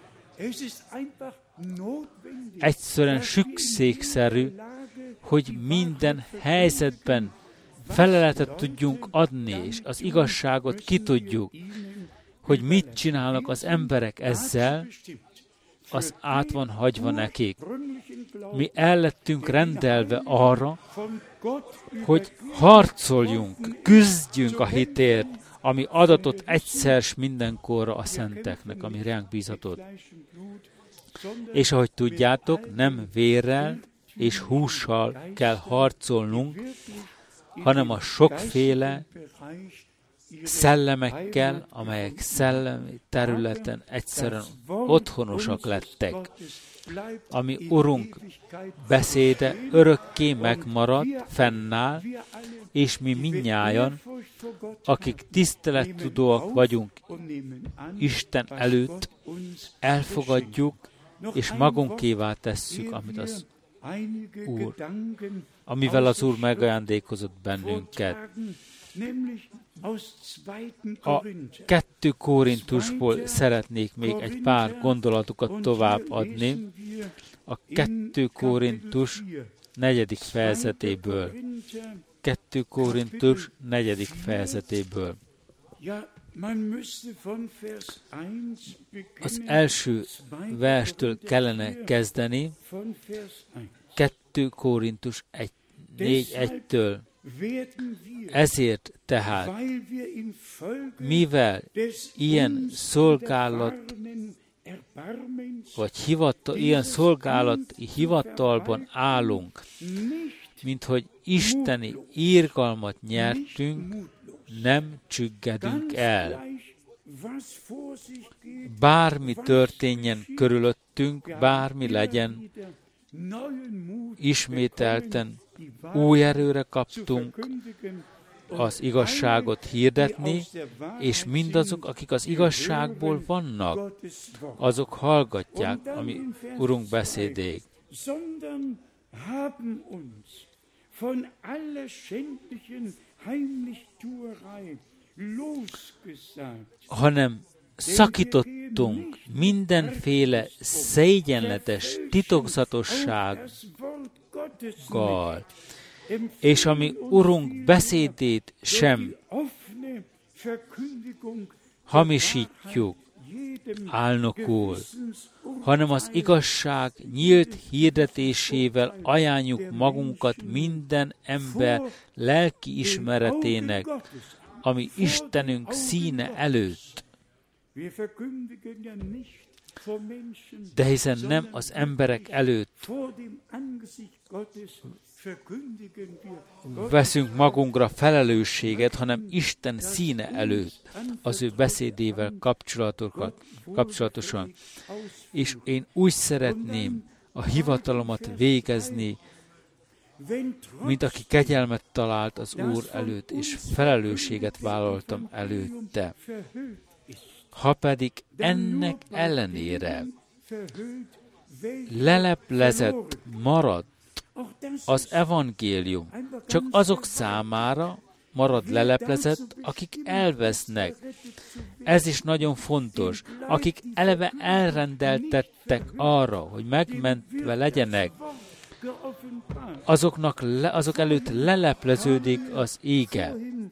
Egyszerűen szükségszerű, hogy minden helyzetben feleletet tudjunk adni, és az igazságot ki tudjuk, hogy mit csinálnak az emberek ezzel, az át van hagyva nekik. Mi el lettünk rendelve arra, hogy harcoljunk, küzdjünk a hitért, ami adatot egyszer s mindenkorra a szenteknek, ami ránk bízatott. És ahogy tudjátok, nem vérrel és hússal kell harcolnunk, hanem a sokféle szellemekkel, amelyek szellemi területen egyszerűen otthonosak lettek. Ami Urunk beszéde örökké megmarad, fennáll, és mi mindnyájan, akik tisztelettudóak vagyunk Isten előtt, elfogadjuk, és magunkévá tesszük, amit az Úr, amivel az Úr megajándékozott bennünket. A 2 Korintusból szeretnék még egy pár gondolatokat tovább adni. A 2 Korintus 4. fejezetéből. 2 Korintus 4. fejezetéből. Az első verstől kellene kezdeni, 2 Korintus 4:1-től. Ezért tehát, mivel ilyen szolgálat, vagy ilyen szolgálati hivatalban állunk, mint hogy isteni irgalmat nyertünk, nem csüggedünk el. Bármi történjen körülöttünk, bármi legyen, ismételten új erőre kaptunk az igazságot hirdetni, és mindazok, akik az igazságból vannak, azok hallgatják a mi Urunk beszédét. Hanem szakítottunk mindenféle szégyenletes titokzatossággal, és ami Urunk beszédét sem hamisítjuk, álnok úr, hanem az igazság nyílt hirdetésével ajánljuk magunkat minden ember lelki ismeretének, ami Istenünk színe előtt. De hiszen nem az emberek előtt veszünk magunkra felelősséget, hanem Isten színe előtt, az ő beszédével kapcsolatosan. És én úgy szeretném a hivatalomat végezni, mint aki kegyelmet talált az Úr előtt, és felelősséget vállaltam előtte. Ha pedig ennek ellenére leleplezett marad az evangélium, csak azok számára marad leleplezett, akik elvesznek. Ez is nagyon fontos. Akik eleve elrendeltettek arra, hogy megmentve legyenek, azok előtt lelepleződik az ége.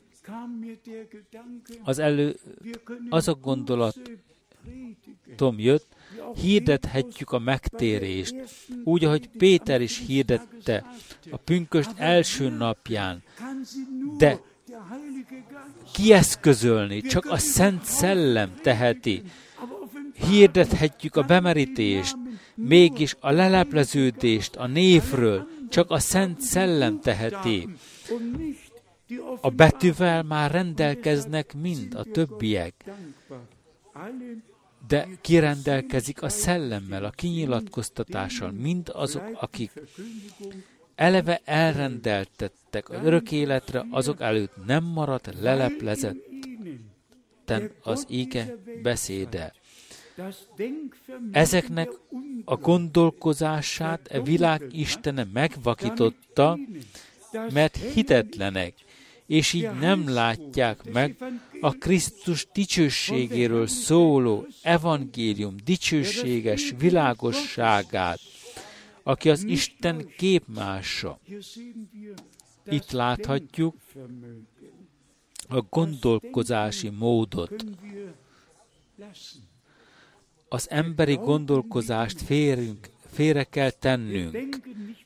Az a gondolatom jött, hirdethetjük a megtérést, úgy, ahogy Péter is hirdette a pünkösd első napján, de kieszközölni csak a Szent Szellem teheti. Hirdethetjük a bemerítést, mégis a lelepleződést a névről csak a Szent Szellem teheti. A betűvel már rendelkeznek mind a többiek, de kirendelkezik a szellemmel, a kinyilatkoztatással, mind azok, akik eleve elrendeltettek az örök életre, azok előtt nem maradt leleplezetten az ége beszéde. Ezeknek a gondolkozását a világ Istene megvakította, mert hitetlenek, és így nem látják meg a Krisztus dicsőségéről szóló evangélium dicsőséges világosságát, aki az Isten képmása. Itt láthatjuk a gondolkozási módot. Az emberi gondolkozást félre kell tennünk.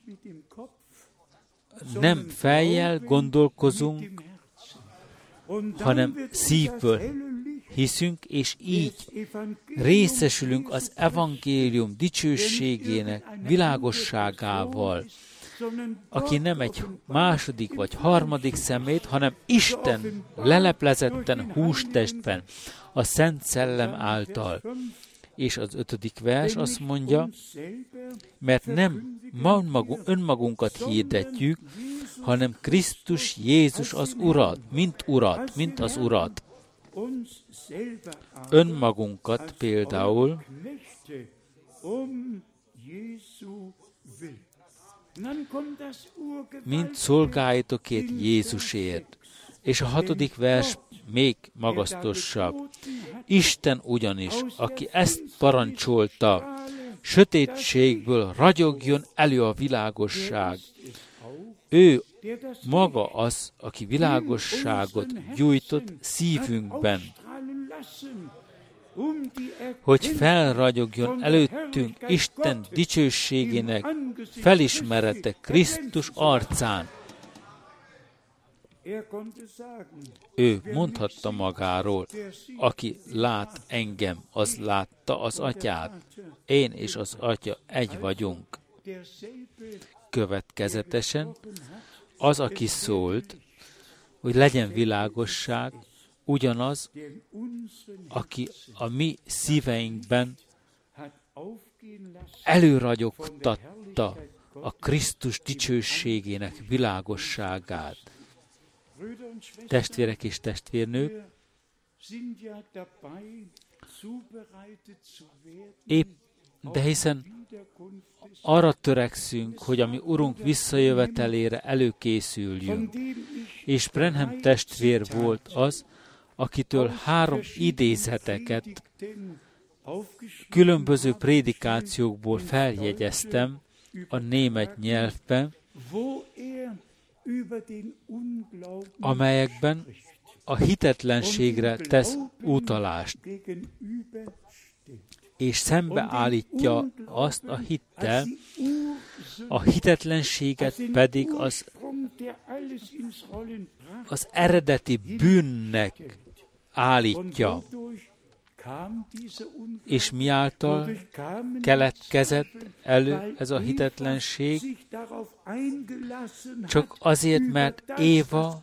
Nem fejjel gondolkozunk, hanem szívből hiszünk, és így részesülünk az evangélium dicsőségének világosságával, aki nem egy második vagy harmadik szemét, hanem Isten leleplezetten hústestben, a Szent Szellem által. És az 5. vers azt mondja, mert nem önmagunkat hirdetjük, hanem Krisztus Jézus az Urat, mint az Urat. Önmagunkat például mint szolgáljatok Jézusért. És a 6. vers még magasztosabb. Isten ugyanis, aki ezt parancsolta, sötétségből ragyogjon elő a világosság. Ő maga az, aki világosságot gyújtott szívünkben, hogy felragyogjon előttünk Isten dicsőségének felismerete Krisztus arcán. Ő mondhatta magáról, aki lát engem, az látta az Atyát. Én és az Atya egy vagyunk. Következetesen az, aki szólt, hogy legyen világosság, ugyanaz, aki a mi szíveinkben előragyogtatta a Krisztus dicsőségének világosságát. Testvérek és testvérnők, de hiszen arra törekszünk, hogy a mi Urunk visszajövetelére előkészüljünk. És Branham testvér volt az, akitől 3 idézeteket különböző prédikációkból feljegyeztem a német nyelvben, amelyekben a hitetlenségre tesz utalást, és szembeállítja azt a hittel, a hitetlenséget pedig az eredeti bűnnek állítja, és miáltal keletkezett elő ez a hitetlenség, csak azért, mert Éva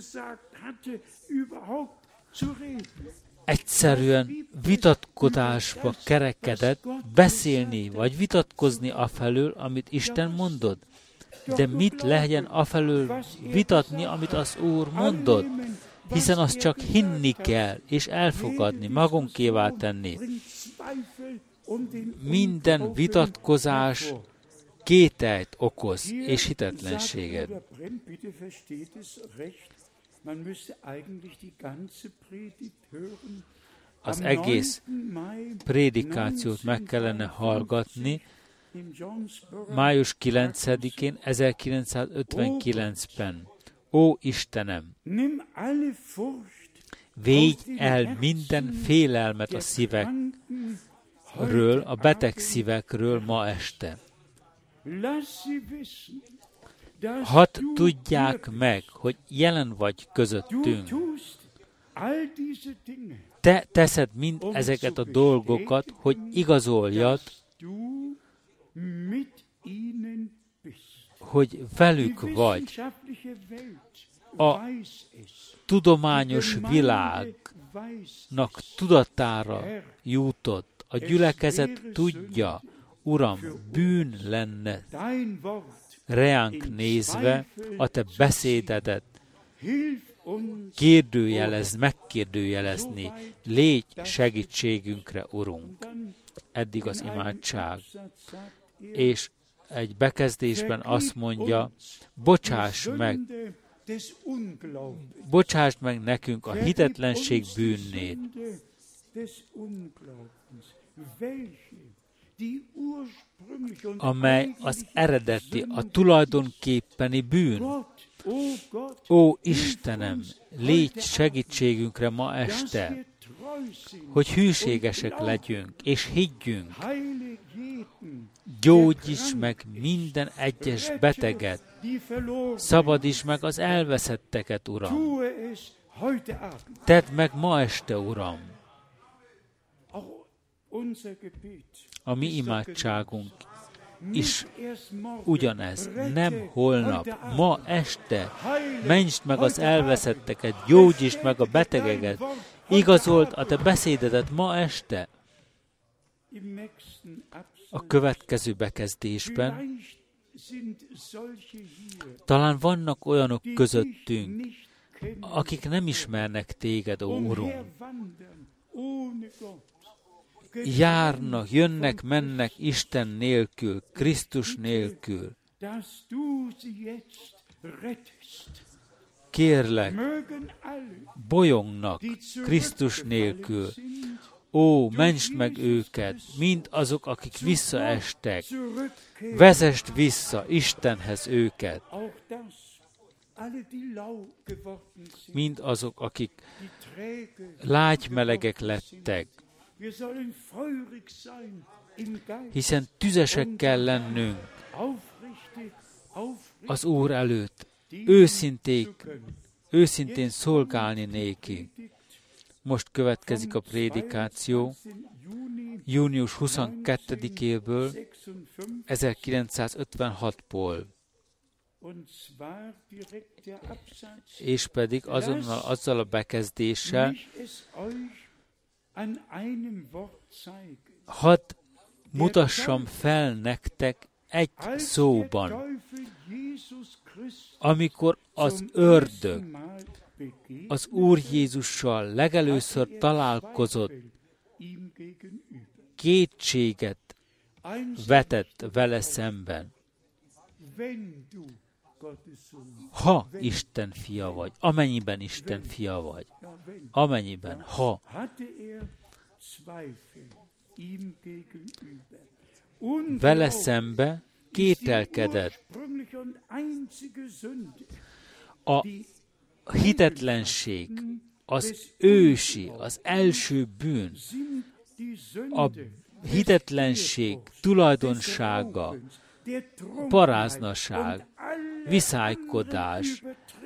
egyszerűen vitatkozásba kerekedett, beszélni vagy vitatkozni afelől, amit Isten mondott. De mit legyen afelől vitatni, amit az Úr mondott? Hiszen azt csak hinni kell, és elfogadni, magunkévá tenni. Minden vitatkozás kételyt okoz, és hitetlenséget. Az egész prédikációt meg kellene hallgatni május 9-én 1959-ben. Ó Istenem, védj el minden félelmet a szívekről, a beteg szívekről ma este. Hadd tudják meg, hogy jelen vagy közöttünk. Te teszed mind ezeket a dolgokat, hogy igazoljad, hogy velük vagy. a tudományos világnak tudatára jutott. A gyülekezet tudja, Uram, bűn lenne reánk nézve a te beszédedet megkérdőjelezni. Légy segítségünkre, Urunk. Eddig az imádság. És egy bekezdésben azt mondja, bocsásd meg nekünk a hitetlenség bűnét, amely az eredeti, a tulajdonképpeni bűn. Ó Istenem, légy segítségünkre ma este, hogy hűségesek legyünk, és higgyünk. Gyógyíts meg minden egyes beteget, szabadíts meg az elveszetteket, Uram. Tedd meg ma este, Uram. A mi imádságunk is ugyanez, nem holnap, ma este. Mentsd meg az elveszetteket, gyógyítsd meg a betegeket, igazold a te beszédedet ma este. A következő bekezdésben talán vannak olyanok közöttünk, akik nem ismernek téged, ó Urunk. Járnak, jönnek, mennek Isten nélkül, Krisztus nélkül. Kérlek, bolyongnak Krisztus nélkül. Ó, mentsd meg őket, mind azok, akik visszaestek. Vezesd vissza Istenhez őket. Mind azok, akik lágymelegek lettek. Hiszen tüzesek kell lennünk az Úr előtt, őszintén szolgálni néki. Most következik a prédikáció június 22-éből, 1956-ból. És pedig azonnal azzal a bekezdéssel, hadd mutassam fel nektek egy szóban, amikor az ördög az Úr Jézussal legelőször találkozott, kétséget vetett vele szemben. Ha Isten fia vagy, amennyiben Isten fia vagy, amennyiben, ha. Vele szembe kételkedett. A hitetlenség, az ősi, az első bűn, a hitetlenség tulajdonsága, paráznaság, viszálykodás,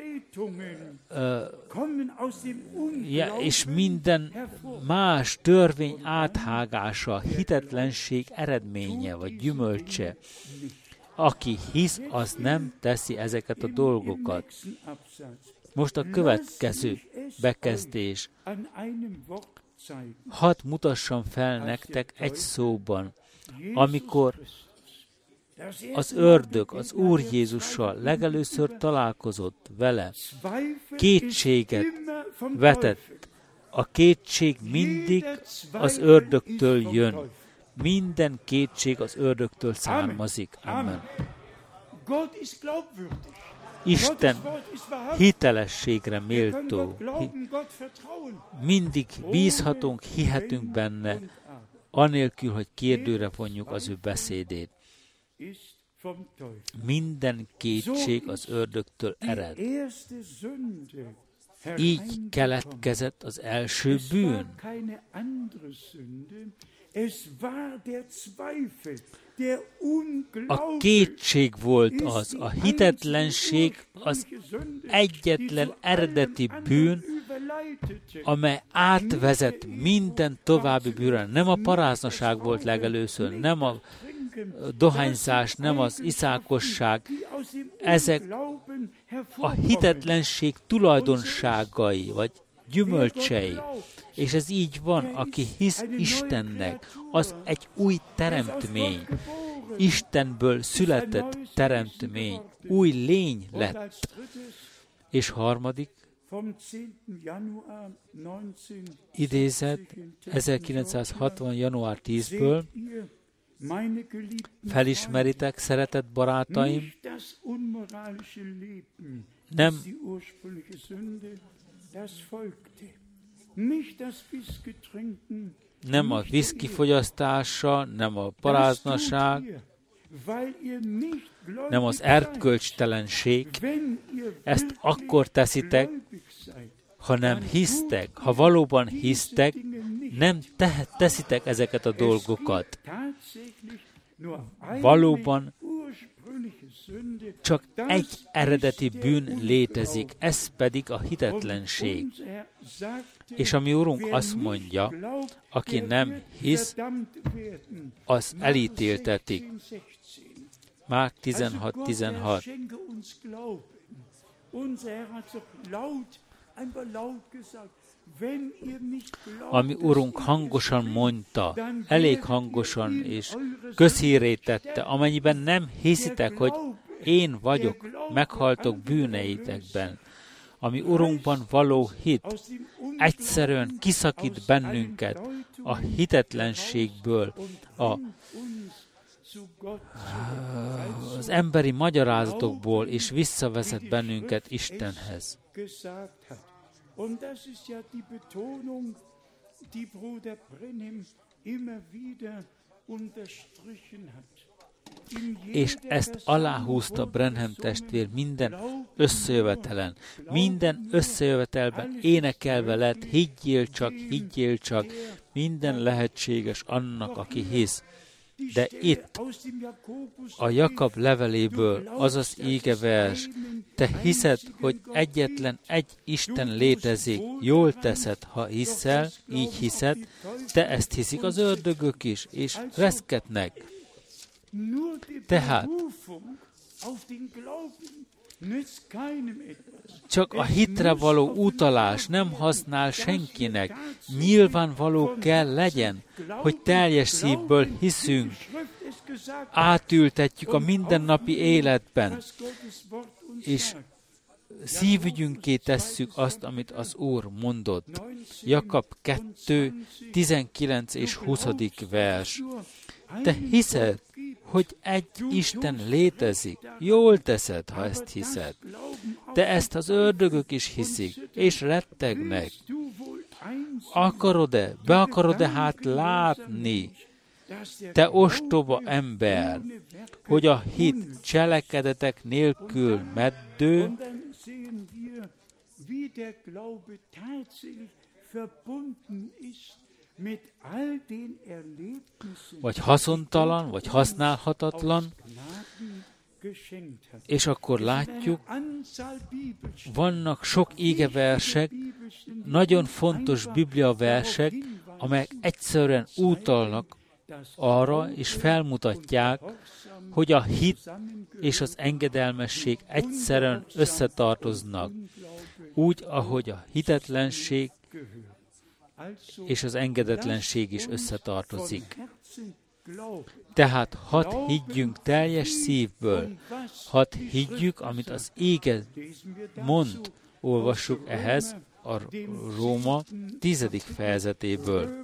és minden más törvény áthágása, hitetlenség eredménye vagy gyümölcse. Aki hisz, az nem teszi ezeket a dolgokat. Most a következő bekezdés. Hadd mutassam fel nektek egy szóban, amikor az ördög az Úr Jézussal legelőször találkozott vele, kétséget vetett. A kétség mindig az ördögtől jön. Minden kétség az ördögtől származik. Amen. Isten hitelességre méltó. Mindig bízhatunk, hihetünk benne, anélkül, hogy kérdőre vonjuk az ő beszédét. Minden kétség az ördögtől ered. Így keletkezett az első bűn. A kétség volt az, a hitetlenség az egyetlen eredeti bűn, amely átvezet minden további bűnre. Nem a paráznaság volt legelőször, nem a dohányzás, nem az iszákosság. ezek a hitetlenség tulajdonságai, vagy gyümölcsei. És ez így van, aki hisz Istennek, az egy új teremtmény. Istenből született teremtmény, új lény lett. És harmadik, idézet 1960. január 10-ből, felismeritek, szeretett barátaim, nem a viszki fogyasztása, nem a paráznaság, nem az erkölcstelenség. Ezt akkor teszitek, ha nem hisztek, ha valóban hisztek, nem teszitek ezeket a dolgokat. Valóban csak egy eredeti bűn létezik, ez pedig a hitetlenség. És a mi Urunk azt mondja, aki nem hisz, az elítéltetik. Márk 16:16. Ami Urunk hangosan mondta, elég hangosan és közhírré tette, amennyiben nem hiszitek, hogy én vagyok, meghaltok bűneitekben. Ami Urunkban való hit egyszerűen kiszakít bennünket a hitetlenségből, az emberi magyarázatokból, és visszavezet bennünket Istenhez. Und das ist ja die Betonung, die Bruder Brenhem immer wieder unterstrichen hat. És ezt aláhúzta Brenhem testvér minden összejövetelen. Minden összejövetelben énekelve lett, higgyél csak, minden lehetséges annak, aki hisz. De itt a Jakab leveléből az az ígevers, te hiszed, hogy egyetlen egy Isten létezik, jól teszed, ha hiszel, így hiszed, te ezt hiszik az ördögök is, és reszketnek. Tehát csak a hitre való utalás nem használ senkinek. Nyilvánvaló kell legyen, hogy teljes szívből hiszünk, átültetjük a mindennapi életben, és szívügyünké tesszük azt, amit az Úr mondott. Jakab 2, 19 és 20. vers. Te hiszed, hogy egy Isten létezik. Jól teszed, ha ezt hiszed. De ezt az ördögök is hiszik, és rettegnek. Be akarod-e hát látni, te ostoba ember, hogy a hit cselekedetek nélkül meddő, vagy haszontalan, vagy használhatatlan, és akkor látjuk, vannak sok ígeversek, nagyon fontos bibliaversek, amelyek egyszerűen utalnak arra, és felmutatják, hogy a hit és az engedelmesség egyszerűen összetartoznak, úgy, ahogy a hitetlenség és az engedetlenség is összetartozik. Tehát hadd higgyünk teljes szívből, hadd higgyük, amit az ége mond, olvassuk ehhez a Róma 10. fejezetéből.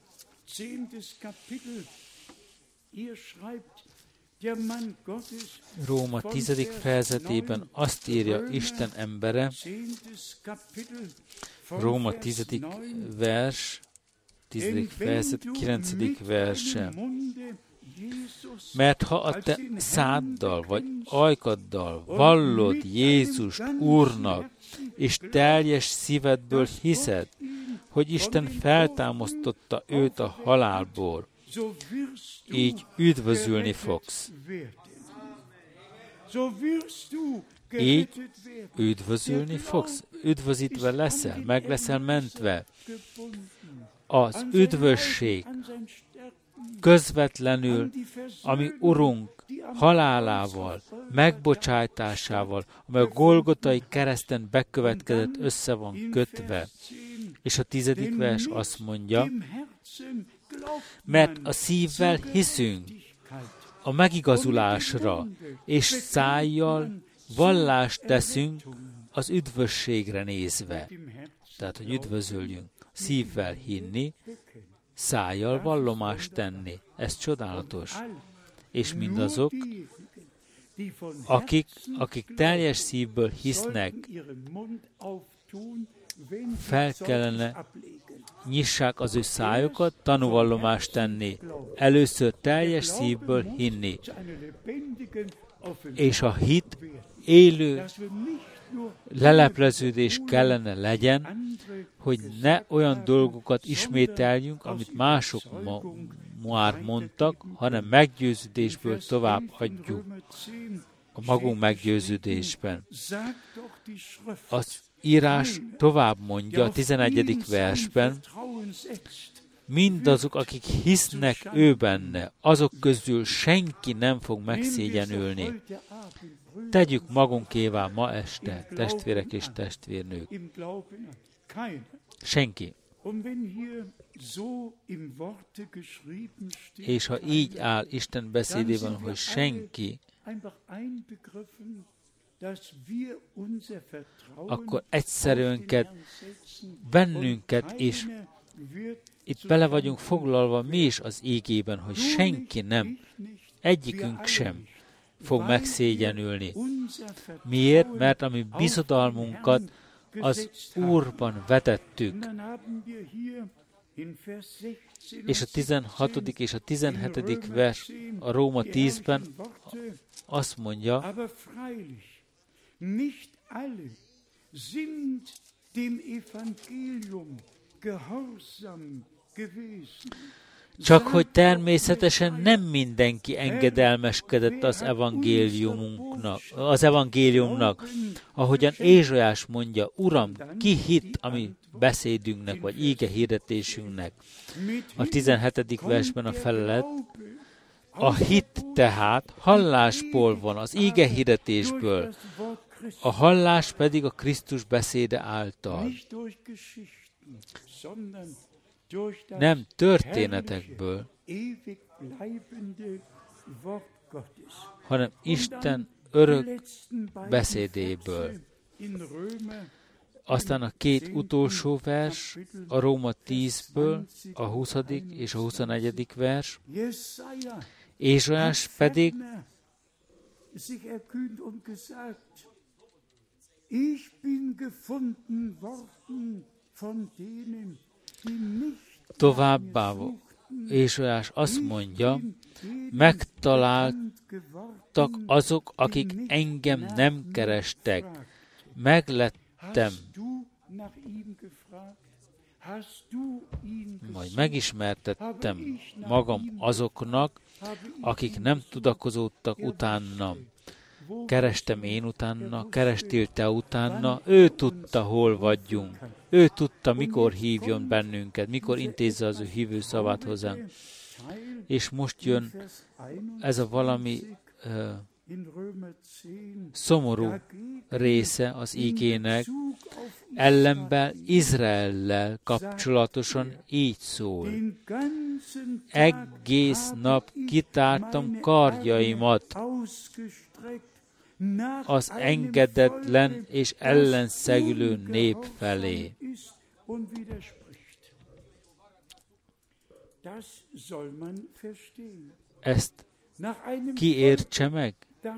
Róma 10. fejezetében azt írja Isten embere, Róma 10. vers, 10. fejezet, 9. verse. Mert ha a te száddal vagy ajkaddal vallod Jézust Úrnak, és teljes szívedből hiszed, hogy Isten feltámasztotta őt a halálból, így üdvözülni fogsz. Így üdvözülni fogsz, üdvözítve leszel, meg leszel mentve. Az üdvösség közvetlenül, ami Urunk halálával, megbocsájtásával, amely a Golgotai kereszten bekövetkezett, össze van kötve. És a 10. vers azt mondja, mert a szívvel hiszünk a megigazulásra, és szájjal vallást teszünk az üdvösségre nézve. Tehát, hogy üdvözöljünk, szívvel hinni, szájjal vallomást tenni. Ez csodálatos. És mindazok, akik teljes szívből hisznek, fel kellene nyissák az ő szájukat, tanúvallomást tenni. Először teljes szívből hinni. És a hit élő lelepleződés kellene legyen, hogy ne olyan dolgokat ismételjünk, amit mások már mondtak, hanem meggyőződésből tovább adjuk a magunk meggyőződésben. Az írás tovább mondja a 11. versben, mindazok, akik hisznek ő benne, azok közül senki nem fog megszégyenülni. Tegyük magunkévá ma este, testvérek és testvérnők. Senki. És ha így áll Isten beszédében, hogy senki, akkor egyszerűen bennünket is itt bele vagyunk foglalva mi is az ígében, hogy senki nem, egyikünk sem fog megszégyenülni. Miért? Mert a mi bizodalmunkat az Úrban vetettük. És a 16. és a 17. vers a Róma 10-ben azt mondja, csak hogy természetesen nem mindenki engedelmeskedett az evangéliumnak. Ahogyan Ézsaiás mondja, Uram, ki hitt a mi beszédünknek, vagy íge hirdetésünknek. A 17. versben a felelet, a hit tehát hallásból van, az íge hirdetésből, a hallás pedig a Krisztus beszéde által. Nem történetekből, hanem Isten örök beszédéből. Aztán a két utolsó vers, a Róma 10-ből, a 20. és a 21. vers, Ézsaiás pedig továbbá Ézsaiás azt mondja, megtaláltak azok, akik engem nem kerestek. Meglettem, majd megismertettem magam azoknak, akik nem tudakozódtak utánam. Kerestem én utána, kerestél te utána, ő tudta, hol vagyunk. Ő tudta, mikor hívjon bennünket, mikor intézze az ő hívő szavát hozzánk. És most jön ez a valami szomorú része az igének, ellenben Izraellel kapcsolatosan így szól. Egész nap kitártam karjaimat az engedetlen és ellenszegülő nép felé. Ezt ki értse meg?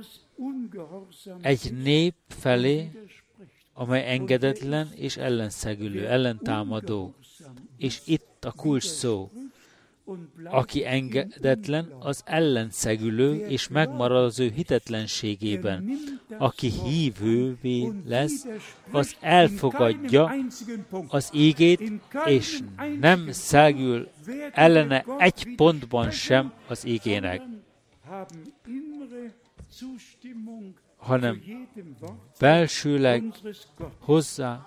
Egy nép felé, amely engedetlen és ellenszegülő, ellentámadó. És itt a kulcs szó. Aki engedetlen, az ellenszegülő, és megmarad az ő hitetlenségében. Aki hívővé lesz, az elfogadja az ígét, és nem szegül ellene egy pontban sem az ígének, hanem belsőleg hozzá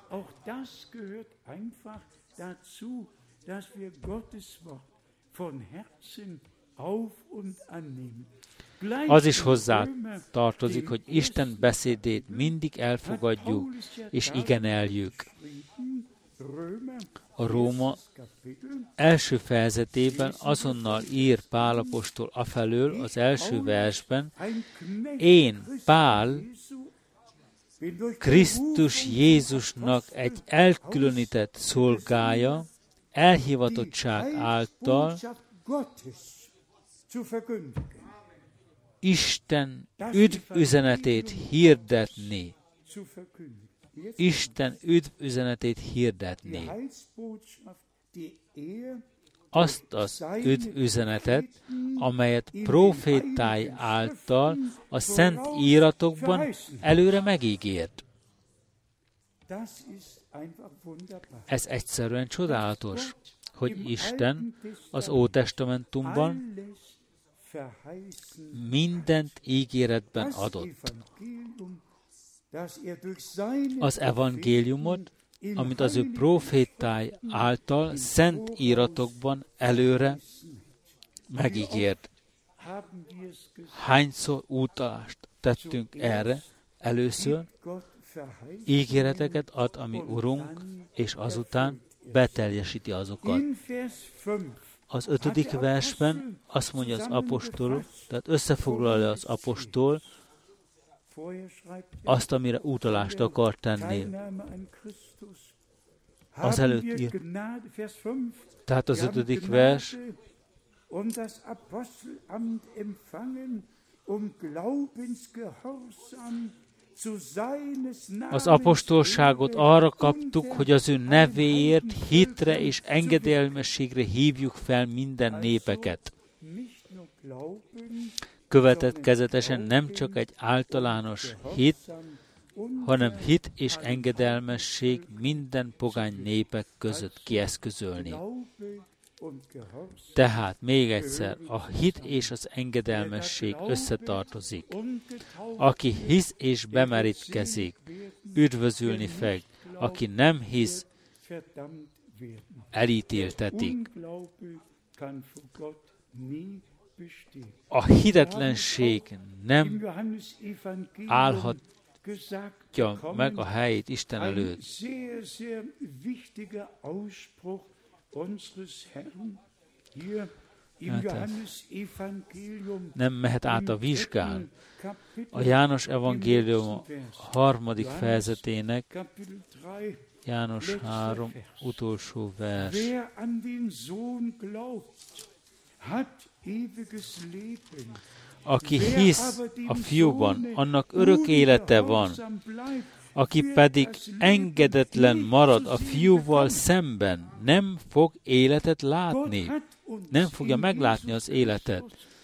Az is hozzá tartozik, hogy Isten beszédét mindig elfogadjuk, és igeneljük. A Róma első fejezetében azonnal ír Pál apostol afelől az első versben: én, Pál, Krisztus Jézusnak egy elkülönített szolgája, elhivatottság által Isten üdvüzenetét hirdetni. Isten üdvüzenetét hirdetni. Azt az üdvüzenetet, amelyet prófétái által a szent íratokban előre megígért. Ez egyszerűen csodálatos, hogy Isten az Ótestamentumban mindent ígéretben adott. Az evangéliumot, amit az ő prófétái által szent íratokban előre megígért. Hányszor utalást tettünk erre először? Ígéreteket ad a mi Urunk, és azután beteljesíti azokat. Az 5. versben azt mondja az apostol, tehát összefoglalja az apostol azt, amire utalást akar tenni. Az előtt ír. Tehát az 5. vers. Az apostolságot arra kaptuk, hogy az ő nevéért hitre és engedelmességre hívjuk fel minden népeket. Következetesen nem csak egy általános hit, hanem hit és engedelmesség minden pogány népek között kieszközölni. Tehát még egyszer, a hit és az engedelmesség összetartozik. Aki hisz és bemerítkezik, üdvözülni fog, aki nem hisz, elítéltetik. A hitetlenség nem állhatja meg a helyét Isten előtt. Nem mehet át a vizsgán. A János evangélium 3. fejezetének, János 3. utolsó vers. Aki hisz a Fiúban, annak örök élete van. Aki pedig engedetlen marad a Fiúval szemben, nem fog életet látni. Nem fogja meglátni az életet.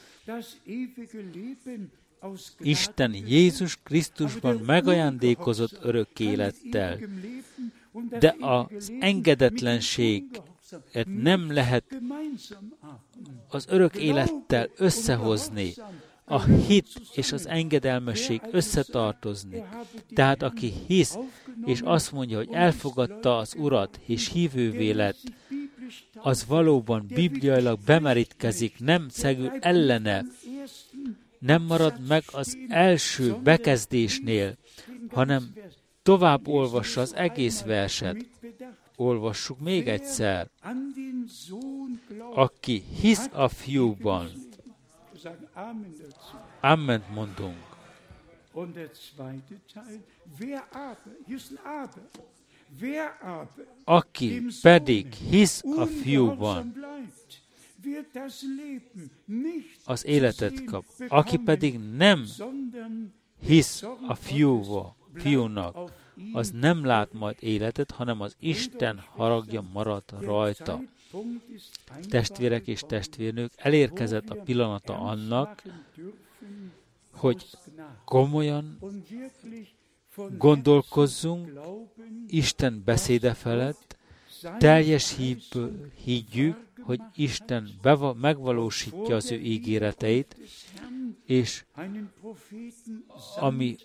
Isten Jézus Krisztusban megajándékozott örök élettel, de az engedetlenséget nem lehet az örök élettel összehozni. A hit és az engedelmesség összetartozni. Tehát aki hisz, és azt mondja, hogy elfogadta az Urat, és hívővé lett, az valóban bibliailag bemerítkezik, nem szegül ellene, nem marad meg az első bekezdésnél, hanem tovább olvassa az egész verset. Olvassuk még egyszer. Aki hisz a Fiúban, Amen mondunk. Aki pedig hisz a Fiúban, az életet kap. Aki pedig nem hisz a Fiúnak, az nem lát majd életet, hanem az Isten haragja marad rajta. Testvérek és testvérnők, elérkezett a pillanata annak, hogy komolyan gondolkozzunk Isten beszéde felett, teljes higgyük, hogy Isten megvalósítja az ő ígéreteit, és ami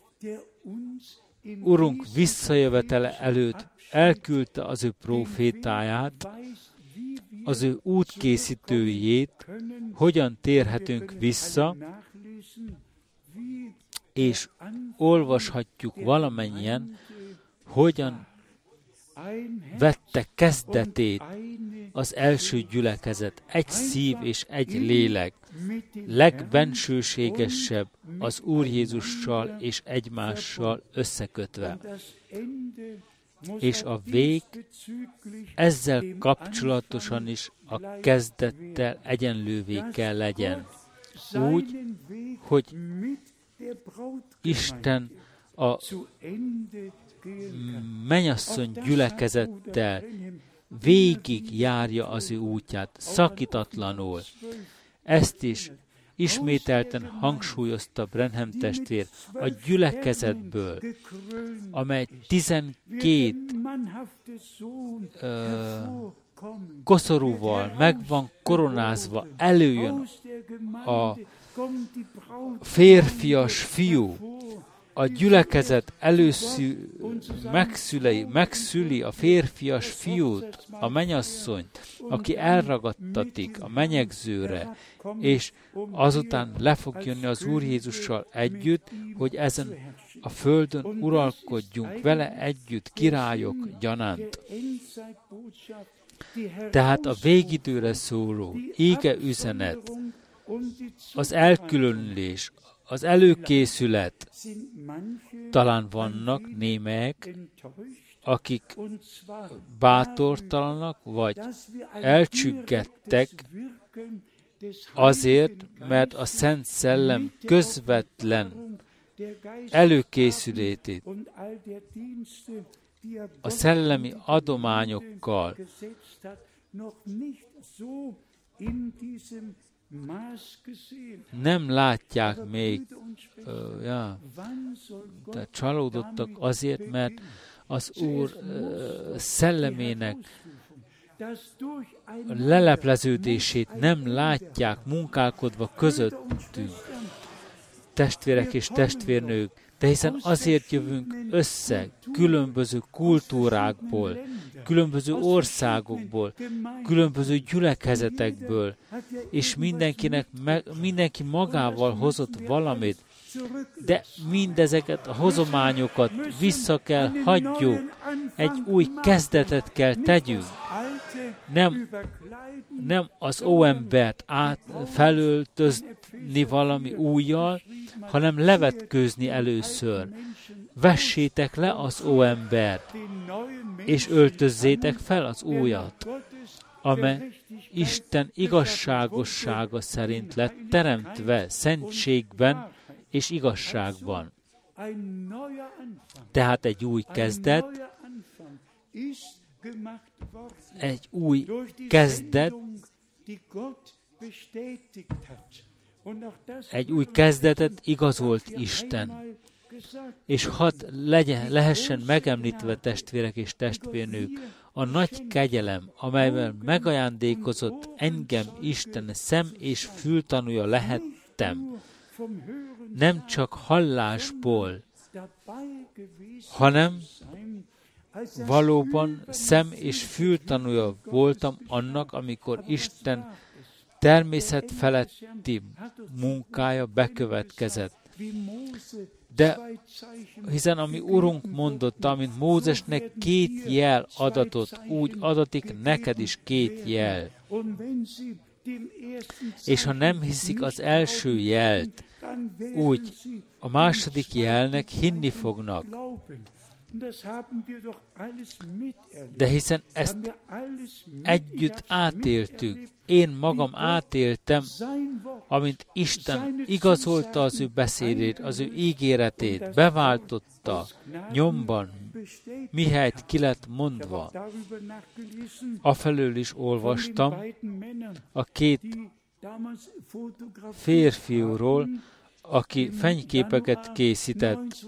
Urunk visszajövetele előtt elküldte az ő prófétáját, az ő útkészítőjét, hogyan térhetünk vissza, és olvashatjuk valamennyien, hogyan vette kezdetét az első gyülekezet, egy szív és egy lélek, legbensőségesebb az Úr Jézussal és egymással összekötve. És a vég ezzel kapcsolatosan is a kezdettel egyenlővé kell legyen. Úgy, hogy Isten a mennyasszony gyülekezettel végig járja az ő útját, szakítatlanul. Ezt is ismételten hangsúlyozta Branham testvér a gyülekezetből, amely 12 koszorúval meg van koronázva, előjön a férfias fiú, a gyülekezet megszüli a férfias fiút, a mennyasszonyt, aki elragadtatik a menyegzőre, és azután le fog jönni az Úr Jézussal együtt, hogy ezen a földön uralkodjunk vele együtt, királyok gyanánt. Tehát a végidőre szóló ége üzenet, az elkülönülés, az előkészület, talán vannak némelyek, akik bátortalanak, vagy elcsüggettek azért, mert a Szent Szellem közvetlen előkészületét a szellemi adományokkal nem látják még, tehát csalódottak azért, mert az Úr szellemének lelepleződését nem látják munkálkodva közöttünk, testvérek és testvérnők, de hiszen azért jövünk össze különböző kultúrákból, különböző országokból, különböző gyülekezetekből, és mindenki magával hozott valamit, de mindezeket a hozományokat vissza kell hagyjuk, egy új kezdetet kell tegyünk. Nem az óembert felöltözni valami újjal, hanem levetkőzni először. Vessétek le az óembert, és öltözzétek fel az újat, amely Isten igazságossága szerint lett teremtve szentségben és igazságban. Tehát egy új kezdet, egy új kezdetet igazolt Isten. És hadd lehessen megemlítve, testvérek és testvérnők, a nagy kegyelem, amelyvel megajándékozott engem Isten szem- és fültanúja lehettem, nem csak hallásból, hanem valóban szem- és fültanúja voltam annak, amikor Isten természet feletti munkája bekövetkezett. De hiszen ami Urunk mondotta, amint Mózesnek 2 jel adatot, úgy adatik neked is 2 jel. És ha nem hiszik az első jelt, úgy a második jelnek hinni fognak. De hiszen ezt együtt átéltük. Én magam átéltem, amint Isten igazolta az ő beszédét, az ő ígéretét, beváltotta nyomban, mihelyt ki lett mondva. Afelől is olvastam a 2 férfiúról, aki fényképeket készített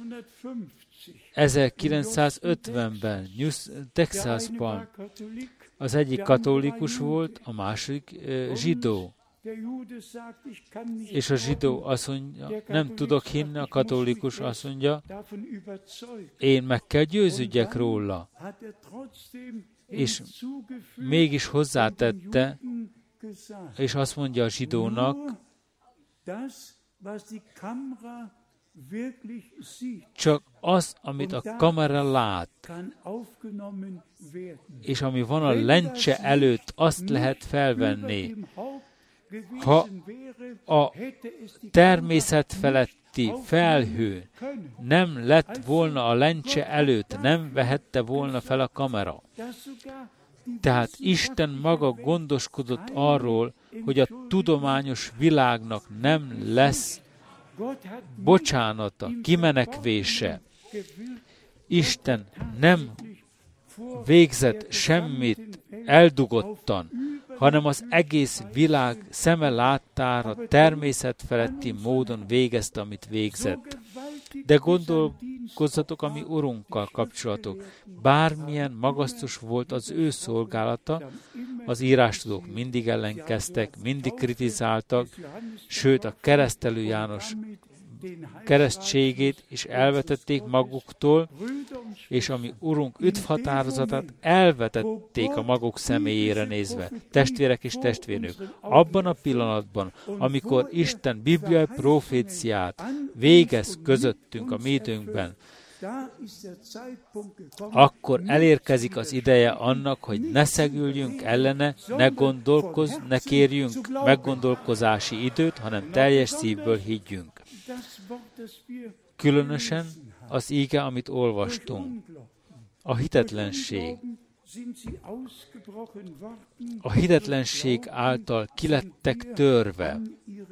1950-ben, Texasban. Az egyik katolikus volt, a másik zsidó. És a zsidó azt mondja, nem tudok hinni, a katolikus azt mondja, én meg kell győződjek róla. És mégis hozzátette, és azt mondja a zsidónak, Csak az, amit a kamera lát, és ami van a lencse előtt, azt lehet felvenni. Ha a természet feletti felhő nem lett volna a lencse előtt, nem vehette volna fel a kamera. Tehát Isten maga gondoskodott arról, hogy a tudományos világnak nem lesz bocsánata, kimenekvése. Isten nem végzett semmit eldugottan, hanem az egész világ szeme láttára természetfeletti módon végezte, amit végzett. De gondolkozzatok a mi Urunkkal kapcsolatok. Bármilyen magasztos volt az ő szolgálata, az írástudók mindig ellenkeztek, mindig kritizáltak, sőt a keresztelő János keresztségét is elvetették maguktól, és a mi Urunk üdvhatározatát elvetették a maguk személyére nézve. Testvérek és testvérnők, abban a pillanatban, amikor Isten bibliai proféciát végez közöttünk a mi időnkben, akkor elérkezik az ideje annak, hogy ne szegüljünk ellene, ne kérjünk meggondolkozási időt, hanem teljes szívből higgyünk. Különösen az íge, amit olvastunk, a hitetlenség. A hitetlenség által kilettek törve,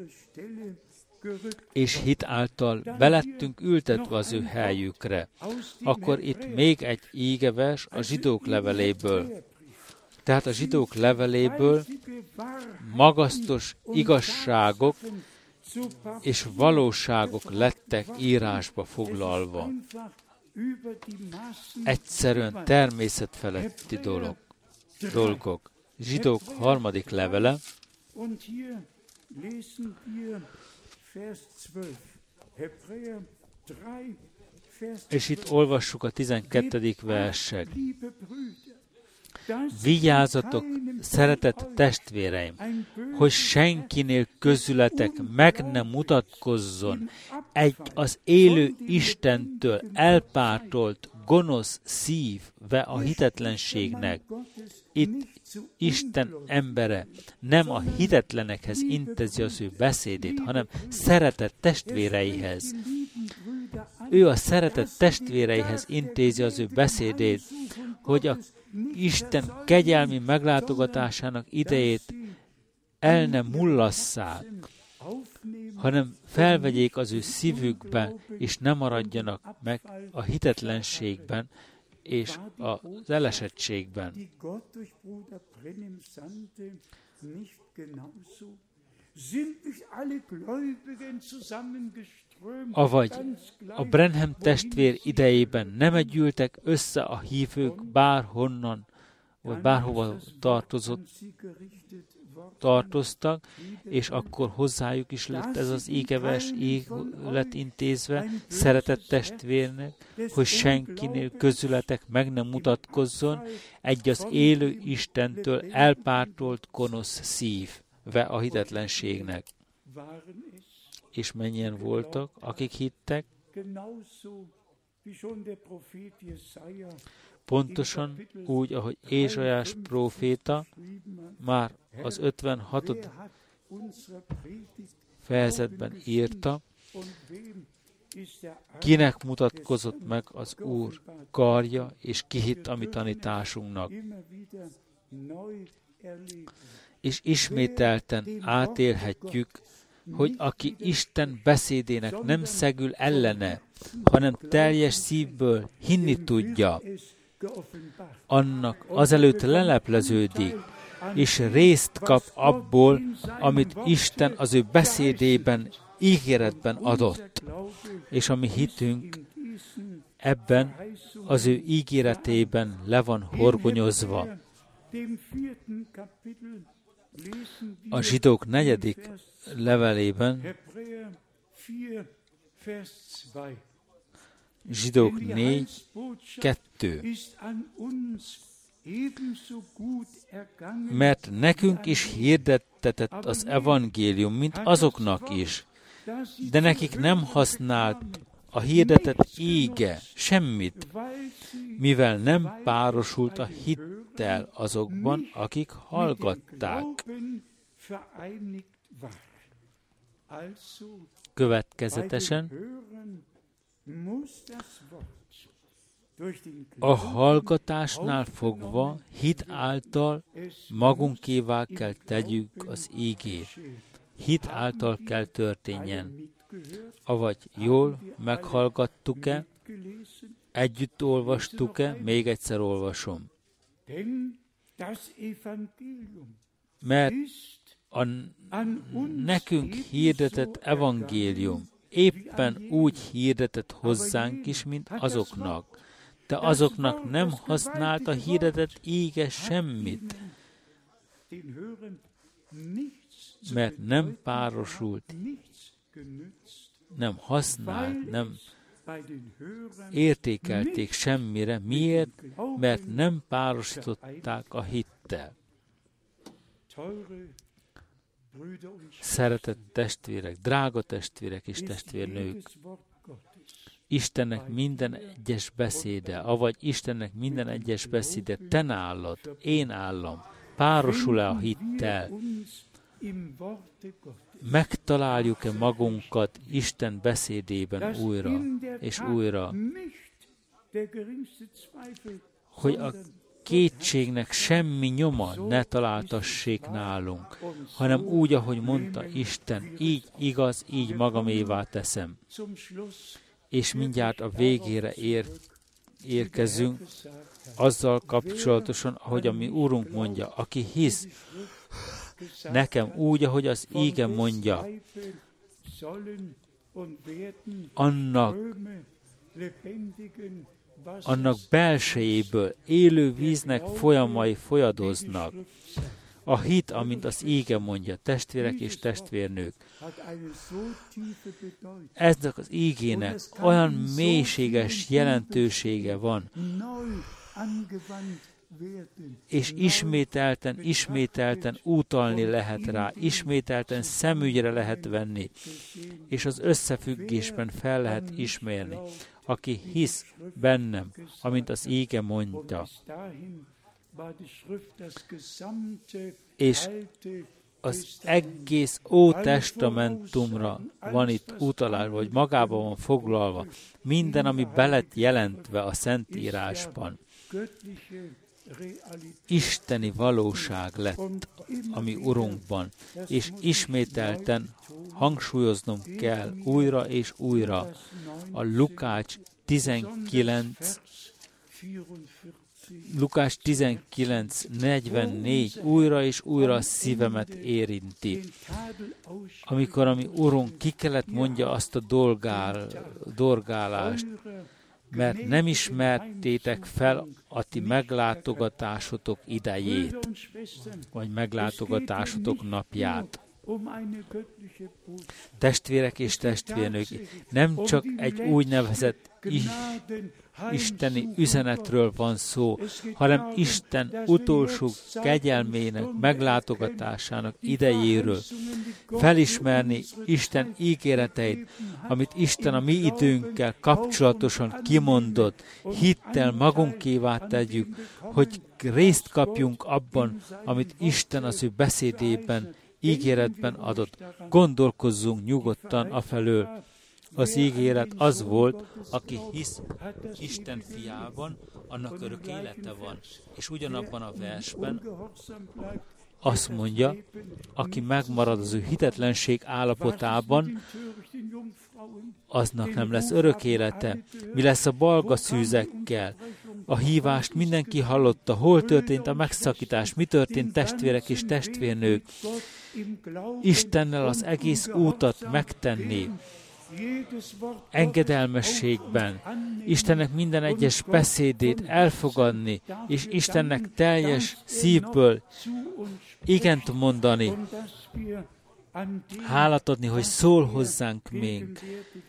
és hit által belettünk ültetve az ő helyükre. Akkor itt még egy ígevers a Zsidók leveléből. Tehát a Zsidók leveléből magasztos igazságok és valóságok lettek írásba foglalva. Egyszerűen természetfeletti dolgok. Zsidók 3. levele, és itt olvassuk a 12. verset. Vigyázzatok, szeretett testvéreim, hogy senkinél közületek meg nem mutatkozzon egy az élő Istentől elpártolt, gonosz szívve a hitetlenségnek. Itt Isten embere nem a hitetlenekhez intézi az ő beszédét, hanem szeretett testvéreihez. Ő a szeretett testvéreihez intézi az ő beszédét, hogy a Isten kegyelmi meglátogatásának idejét el nem mullasszák, hanem felvegyék az ő szívükbe, és ne maradjanak meg a hitetlenségben és az elesettségben. Avagy a Branham testvér idejében nem gyűltek össze a hívők bárhonnan, vagy bárhova tartoztak, és akkor hozzájuk is lett ez az ígevers, lett intézve, szeretett testvérnek, hogy senkinél közületek meg nem mutatkozzon egy az élő Istentől elpártolt gonosz szívve a hitetlenségnek. És mennyien voltak, akik hittek? Pontosan úgy, ahogy Ézsaiás próféta már az 56. fejezetben írta, kinek mutatkozott meg az Úr karja, és ki hitt a mi tanításunknak. És ismételten átélhetjük, hogy aki Isten beszédének nem szegül ellene, hanem teljes szívből hinni tudja, annak azelőtt lelepleződik, és részt kap abból, amit Isten az ő beszédében, ígéretben adott. És a mi hitünk ebben az ő ígéretében le van horgonyozva. A Zsidók 4. levelében, Zsidók 4:2. Mert nekünk is hirdettetett az evangélium, mint azoknak is, de nekik nem használt a hirdetett íge semmit, mivel nem párosult a hittel azokban, akik hallgatták. Következetesen a hallgatásnál fogva hit által magunkévá kell tegyük az ígét. Hit által kell történjen. Avagy jól meghallgattuk-e, együtt olvastuk-e, még egyszer olvasom. Mert a nekünk hirdetett evangélium éppen úgy hirdetett hozzánk is, mint azoknak. De azoknak nem használt a hirdetett íge semmit, mert nem párosult, nem használt, nem értékelték semmire. Miért? Mert nem párosították a hittel. Szeretett testvérek, drága testvérek és testvérnők, Istennek minden egyes beszéde, avagy Istennek minden egyes beszéde, te nálad, én állam, párosul-e a hittel? Megtaláljuk-e magunkat Isten beszédében újra és újra, hogy a kétségnek semmi nyoma ne találtassék nálunk, hanem úgy, ahogy mondta Isten, így igaz, így magamévá teszem. És mindjárt a végére érkezünk, azzal kapcsolatosan, ahogy a mi Úrunk mondja, aki hisz nekem úgy, ahogy az íge mondja, annak belsejéből élő víznek folyamai folyadoznak. A hit, amint az íge mondja, testvérek és testvérnők. Eznek az ígének olyan mélységes jelentősége van, és ismételten utalni lehet rá, ismételten szemügyre lehet venni, és az összefüggésben fel lehet ismerni. Aki hisz bennem, amint az íge mondja, és az egész Ótestamentumra van itt utalás, vagy magában van foglalva, minden, ami belet jelentve a Szentírásban, isteni valóság lett a mi Urunkban, és ismételten hangsúlyoznom kell újra és újra a Lukács 19:44 újra és újra a szívemet érinti. Amikor a mi Urunk ki kellett mondja azt a dorgálást, mert nem ismertétek fel a ti meglátogatásotok idejét, vagy meglátogatásotok napját. Testvérek és testvérnők, nem csak egy úgynevezett isteni üzenetről van szó, hanem Isten utolsó kegyelmének, meglátogatásának idejéről. Felismerni Isten ígéreteit, amit Isten a mi időnkkel kapcsolatosan kimondott, hittel magunkévá tegyük, hogy részt kapjunk abban, amit Isten az ő beszédében, ígéretben adott. Gondolkozzunk nyugodtan afelől. Az ígéret az volt, aki hisz Isten fiában, annak örök élete van. És ugyanabban a versben azt mondja, aki megmarad az ő hitetlenség állapotában, aznak nem lesz örök élete. Mi lesz a balga szűzekkel? A hívást mindenki hallotta. Hol történt a megszakítás? Mi történt, testvérek és testvérnők? Istennel az egész útat megtenni. Engedelmességben, Istennek minden egyes beszédét elfogadni, és Istennek teljes szívből igent mondani, hálát adni, hogy szól hozzánk még.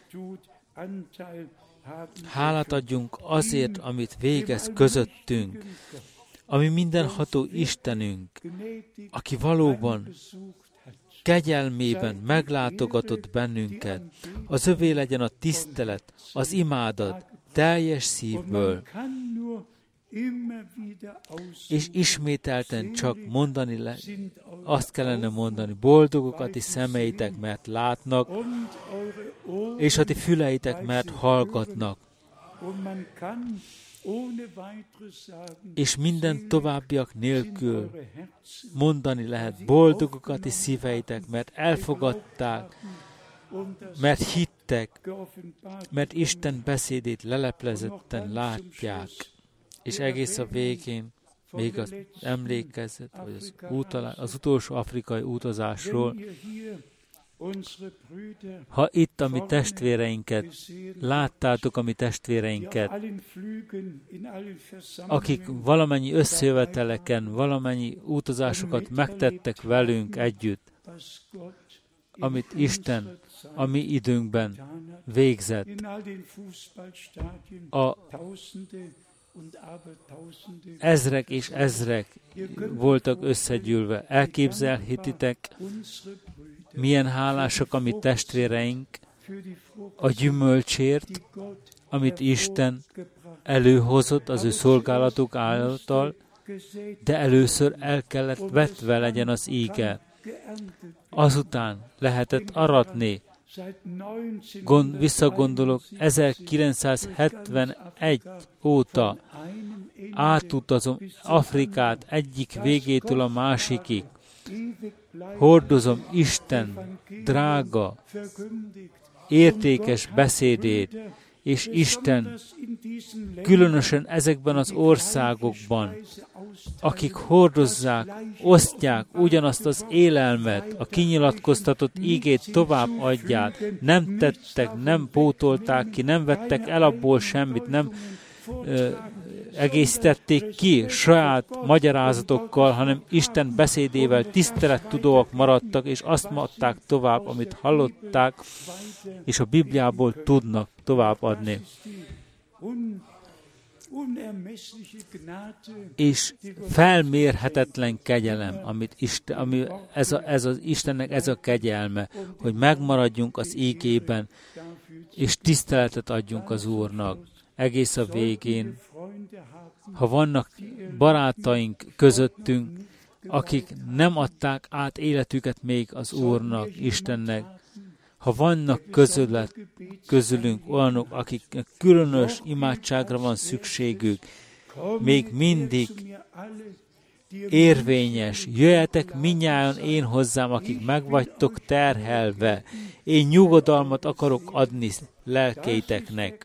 Hálát adjunk azért, amit végez közöttünk, ami mindenható Istenünk, aki valóban kegyelmében meglátogatott bennünket. Az övé legyen a tisztelet, az imádat teljes szívből. És ismételten csak azt kellene mondani, boldogok a ti szemeitek, mert látnak, és a ti füleitek, mert hallgatnak. És minden továbbiak nélkül mondani lehet, boldogok a ti szíveitek, mert elfogadták, mert hittek, mert Isten beszédét leleplezetten látják. És egész a végén még az emlékezet, vagy az utolsó afrikai utazásról, ha itt a mi testvéreinket, láttátok a mi testvéreinket, akik valamennyi összejöveteleken, valamennyi utazásokat megtettek velünk együtt, amit Isten a mi időnkben végzett. A ezrek és ezrek voltak összegyűlve. Elképzelhetitek, milyen hálásak a mi testvéreink a gyümölcsért, amit Isten előhozott az ő szolgálatuk által, de először el kellett vetve legyen az íge. Azután lehetett aratni. Visszagondolok, 1971 óta átutazom Afrikát egyik végétől a másikig. Hordozom Isten drága, értékes beszédét, és Isten különösen ezekben az országokban, akik hordozzák, osztják ugyanazt az élelmet, a kinyilatkoztatott ígét tovább adják, nem tettek, nem pótolták ki, nem vettek el abból semmit, nem egészítették ki saját magyarázatokkal, hanem Isten beszédével tisztelettudóak maradtak, és azt adták tovább, amit hallották, és a Bibliából tudnak továbbadni. És felmérhetetlen kegyelem, ez az Istennek ez a kegyelme, hogy megmaradjunk az ígében, és tiszteletet adjunk az Úrnak. Egész a végén, ha vannak barátaink közöttünk, akik nem adták át életüket még az Úrnak, Istennek, ha vannak közülünk olyanok, akiknek különös imádságra van szükségük, még mindig érvényes, jöjjetek mindnyájan én hozzám, akik meg vagytok terhelve, én nyugodalmat akarok adni lelkeiteknek.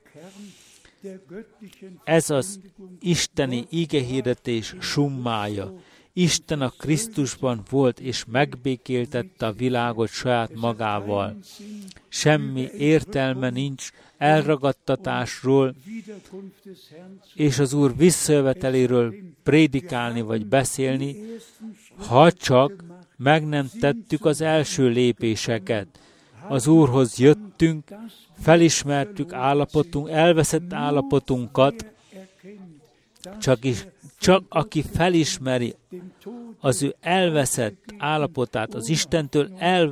Ez az isteni igehirdetés summája. Isten a Krisztusban volt, és megbékéltette a világot saját magával. Semmi értelme nincs elragadtatásról, és az Úr visszajöveteléről prédikálni vagy beszélni, ha csak meg nem tettük az első lépéseket. Az Úrhoz jöttünk, felismertük elveszett állapotunkat, csak aki felismeri az ő elveszett állapotát, az Istentől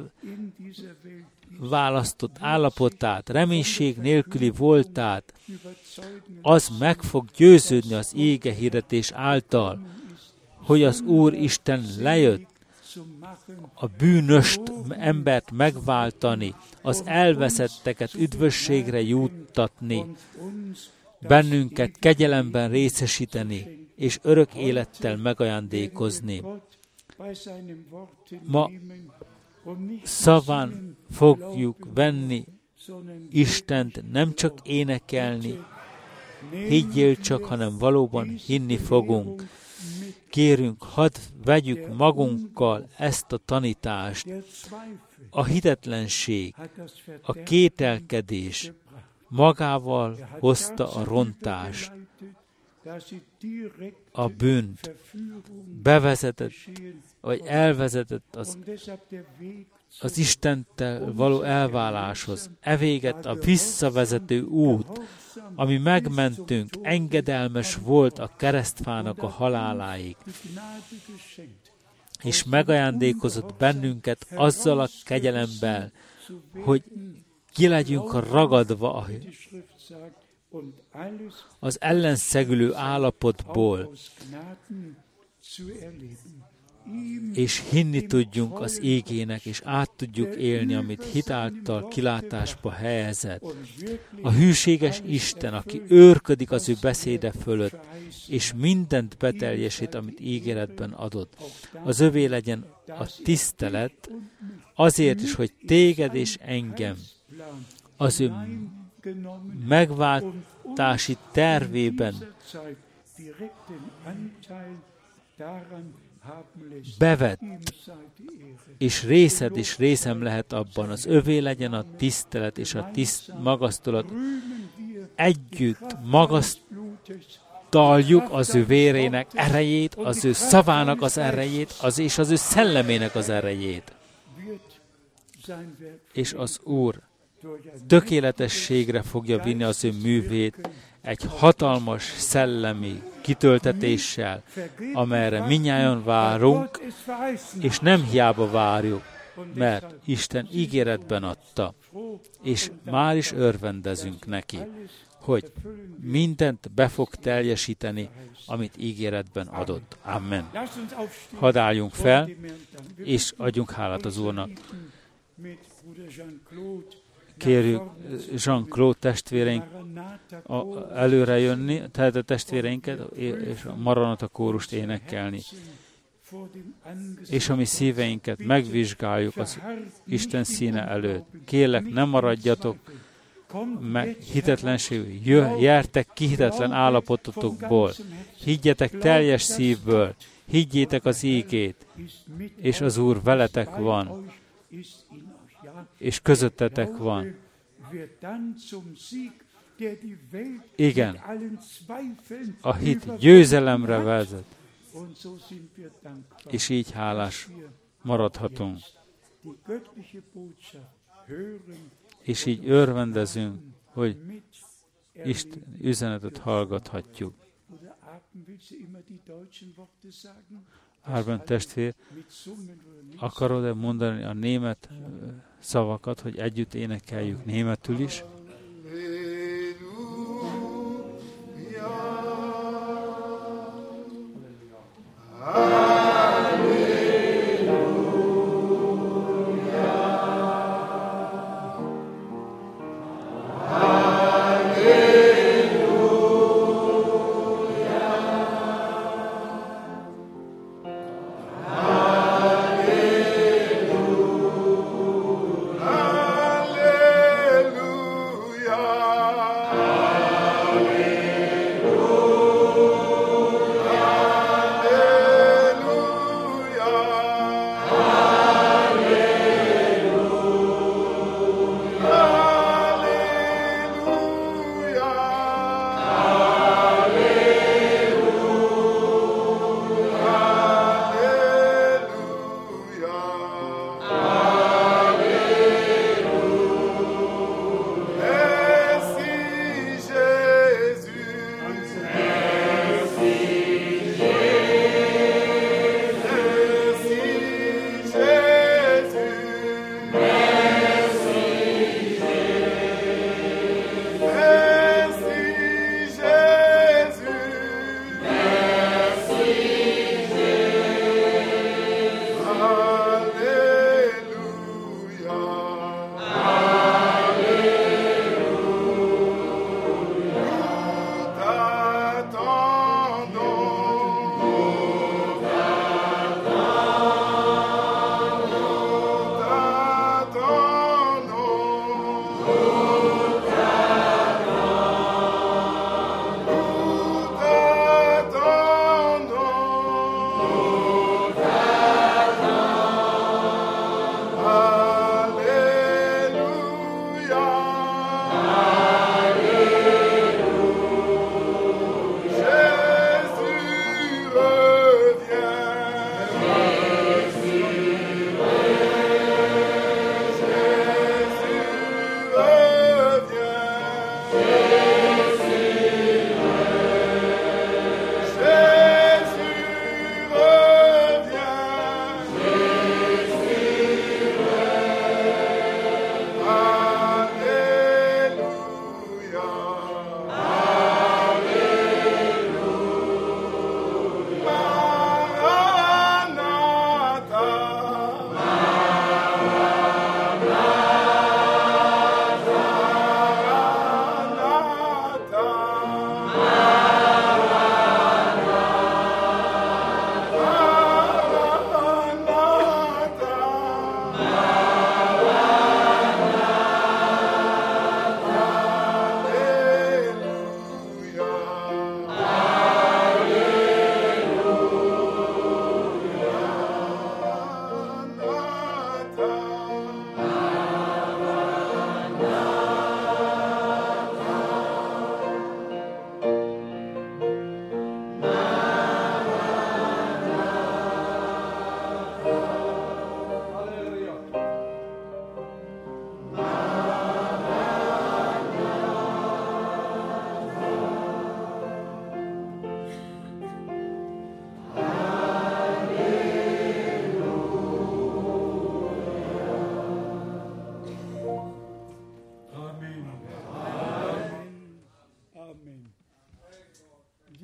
elválasztott állapotát, reménység nélküli voltát, az meg fog győződni az igehirdetés által, hogy az Úr Isten lejött a bűnös embert megváltani, az elveszetteket üdvösségre juttatni, bennünket kegyelemben részesíteni, és örök élettel megajándékozni. Ma szaván fogjuk venni Istent, nem csak énekelni, higgyél csak, hanem valóban hinni fogunk. Kérünk, hadd vegyük magunkkal ezt a tanítást. A hitetlenség, a kételkedés magával hozta a rontást, a bűnt, bevezetett, vagy elvezetett az Istenttel való elváláshoz. Evéget a visszavezető út, ami megmentünk, engedelmes volt a keresztfának a haláláig. és megajándékozott bennünket azzal a kegyelemmel, hogy ki legyünk ragadva az ellenszegülő állapotból, és hinni tudjunk az ígének, és át tudjuk élni, amit hitáltal kilátásba helyezett. A hűséges Isten, aki őrködik az ő beszéde fölött, és mindent beteljesít, amit ígéretben adott. Az övé legyen a tisztelet, azért is, hogy téged és engem az ő megváltási tervében bevett, és részed és részem lehet abban, az övé legyen a tisztelet és a magasztolat. Együtt magasztaljuk az ő vérének erejét, az ő szavának az erejét, és az ő szellemének az erejét. És az Úr tökéletességre fogja vinni az ő művét egy hatalmas szellemi kitöltetéssel, amelyre mindnyájan várunk, és nem hiába várjuk, mert Isten ígéretben adta, és már is örvendezünk neki, hogy mindent be fog teljesíteni, amit ígéretben adott. Amen. Hadd álljunk fel, és adjunk hálát az Úrnak. Kérjük Jean-Claude testvéreink előre jönni, tehát a testvéreinket és a Maranata kórust énekelni. És a mi szíveinket megvizsgáljuk az Isten színe előtt. Kérlek, ne maradjatok meg hitetlenségű. Gyertek ki hitetlen állapototokból. Higgyetek teljes szívből. Higgyétek az ígét, és az Úr veletek van, és közöttetek van. Igen, a hit győzelemre vezet, és így hálás maradhatunk. És így örvendezünk, hogy Isten üzenetet hallgathatjuk. Árben testvér, akarod-e mondani a német szavakat, hogy együtt énekeljük németül is? Hallelujah.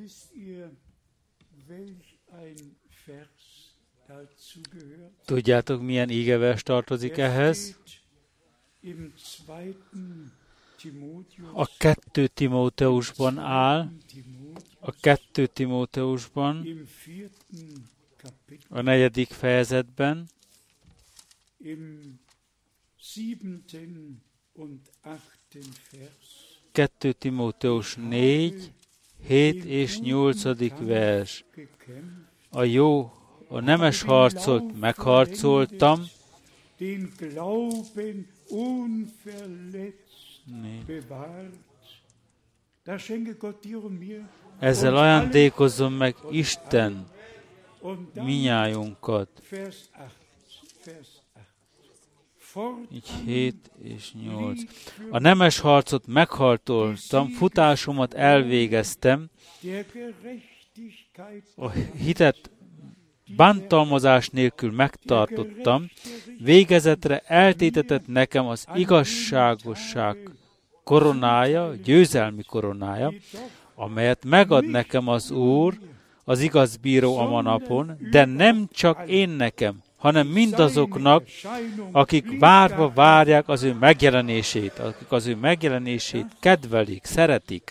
Tudjátok, milyen ígevers tartozik ehhez? A 2 Timóteusban áll, a 2 Timóteusban, a 4. fejezetben, 2 Timóteus 4, 7 és 8. vers. A nemes harcot megharcoltam, ezzel ajándékozzon meg Isten minnyájunkat. Így 7 és 8. A nemes harcot megharcoltam, futásomat elvégeztem, a hitet bántalmazás nélkül megtartottam, végezetre eltétetett nekem az igazságosság koronája, győzelmi koronája, amelyet megad nekem az Úr, az igaz bíró a manapon, de nem csak én nekem, hanem mindazoknak, akik várva várják az ő megjelenését, akik az ő megjelenését kedvelik, szeretik.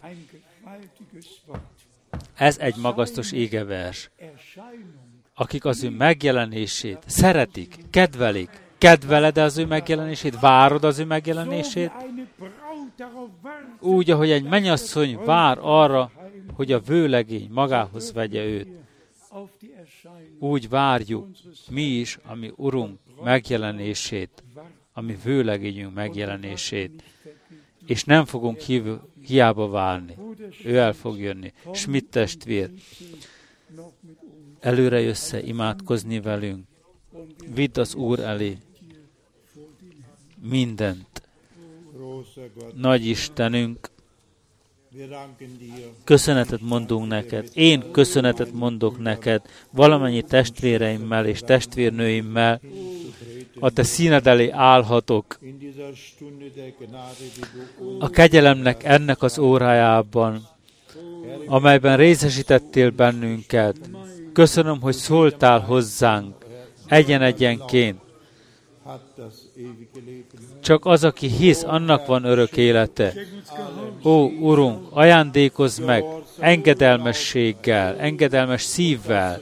Ez egy magasztos ígevers. Akik az ő megjelenését szeretik, kedvelik. Kedveled az ő megjelenését? Várod az ő megjelenését? Úgy, ahogy egy mennyasszony vár arra, hogy a vőlegény magához vegye őt. Úgy várjuk mi is, a mi Urunk megjelenését, a mi vőlegényünk megjelenését. És nem fogunk hiába várni. Ő el fog jönni. Schmidt testvér, előre jössze imádkozni velünk. Vidd az Úr elé mindent. Nagy Istenünk, köszönetet mondunk neked. Én köszönetet mondok neked valamennyi testvéreimmel és testvérnőimmel. A te színed elé állhatok. A kegyelemnek ennek az órájában, amelyben részesítettél bennünket. Köszönöm, hogy szóltál hozzánk egyen-egyenként. Csak az, aki hisz, annak van örök élete. Ó, Urunk, ajándékozz meg engedelmességgel, engedelmes szívvel,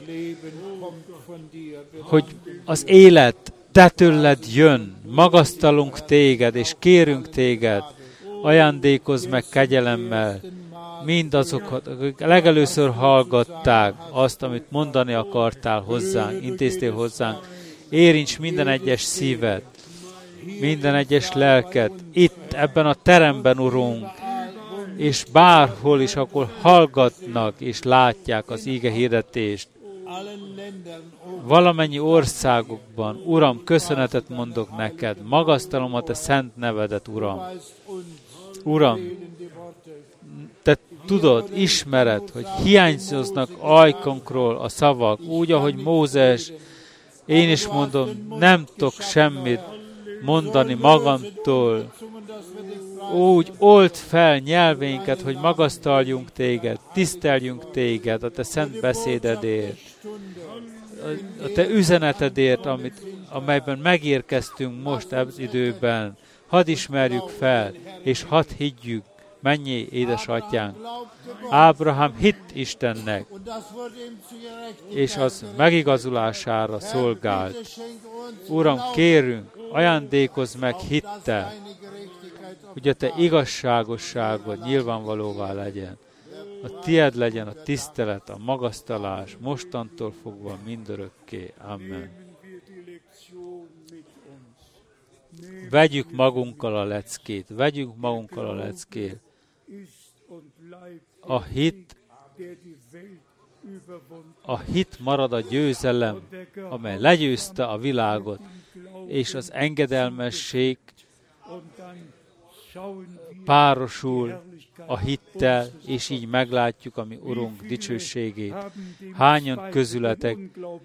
hogy az élet te tőled jön, magasztalunk téged, és kérünk téged, ajándékozz meg kegyelemmel mindazokat, akik legelőször hallgatták azt, amit mondani akartál hozzánk, intéztél hozzánk. Érints minden egyes szívet, minden egyes lelket, itt, ebben a teremben, Urunk, és bárhol is, akkor hallgatnak és látják az íge hirdetést. Valamennyi országokban, Uram, köszönetet mondok neked, magasztalom a te szent nevedet, Uram. Uram, te tudod, ismered, hogy hiányoznak ajkunkról a szavak, úgy, ahogy Mózes, én is mondom, nem tudok semmit mondani magamtól. Úgy old fel nyelvénket, hogy magasztaljunk téged, tiszteljünk téged a te szent beszédedért, a te üzenetedért, amelyben megérkeztünk most ebben az időben. Hadd ismerjük fel, és hadd higgyük, mennyi édesatyánk. Ábrahám hitt Istennek, és az megigazulására szolgált. Uram, kérünk, ajándékozz meg hittel, hogy a te igazságosságod nyilvánvalóvá legyen. A tied legyen a tisztelet, a magasztalás, mostantól fogva mindörökké. Amen. Vegyük magunkkal a leckét, vegyünk magunkkal a leckét. A hit marad a győzelem, amely legyőzte a világot, és az engedelmesség párosul a hittel, és így meglátjuk a mi Urunk dicsőségét. Hányan közületek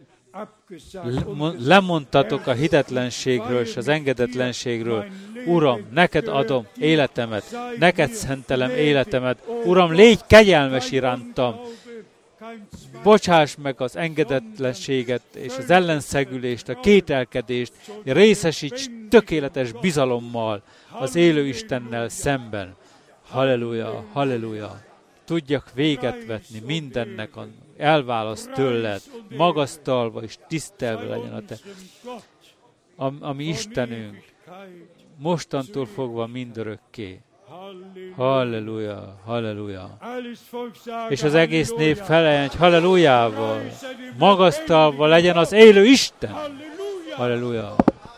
lemondtatok a hitetlenségről és az engedetlenségről. Uram, neked adom életemet, neked szentelem életemet. Uram, légy kegyelmes irántam. bocsáss meg az engedetlenséget és az ellenszegülést, a kételkedést, részesíts tökéletes bizalommal az élő Istennel szemben. Halleluja, halleluja. Tudjak véget vetni mindennek, elválaszt tőled, magasztalva és tisztelve legyen a te, a mi Istenünk, mostantól fogva mindörökké. Halleluja, halleluja. És az egész nép feleljen egy hallelujával, magasztalva legyen az élő Isten. Halleluja.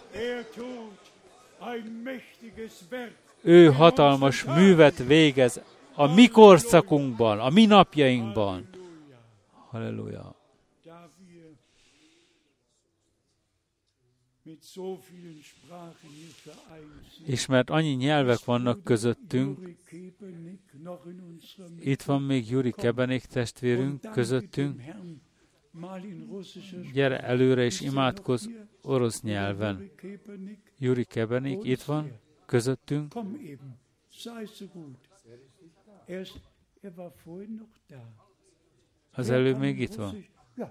Ő hatalmas művet végez a mi korszakunkban, a mi napjainkban. Halleluja. És mert annyi nyelvek vannak közöttünk, itt van még Juri Kebenék testvérünk közöttünk, gyere előre és imádkozz orosz nyelven. Juri Kebenék itt van közöttünk. Az előbb még itt van.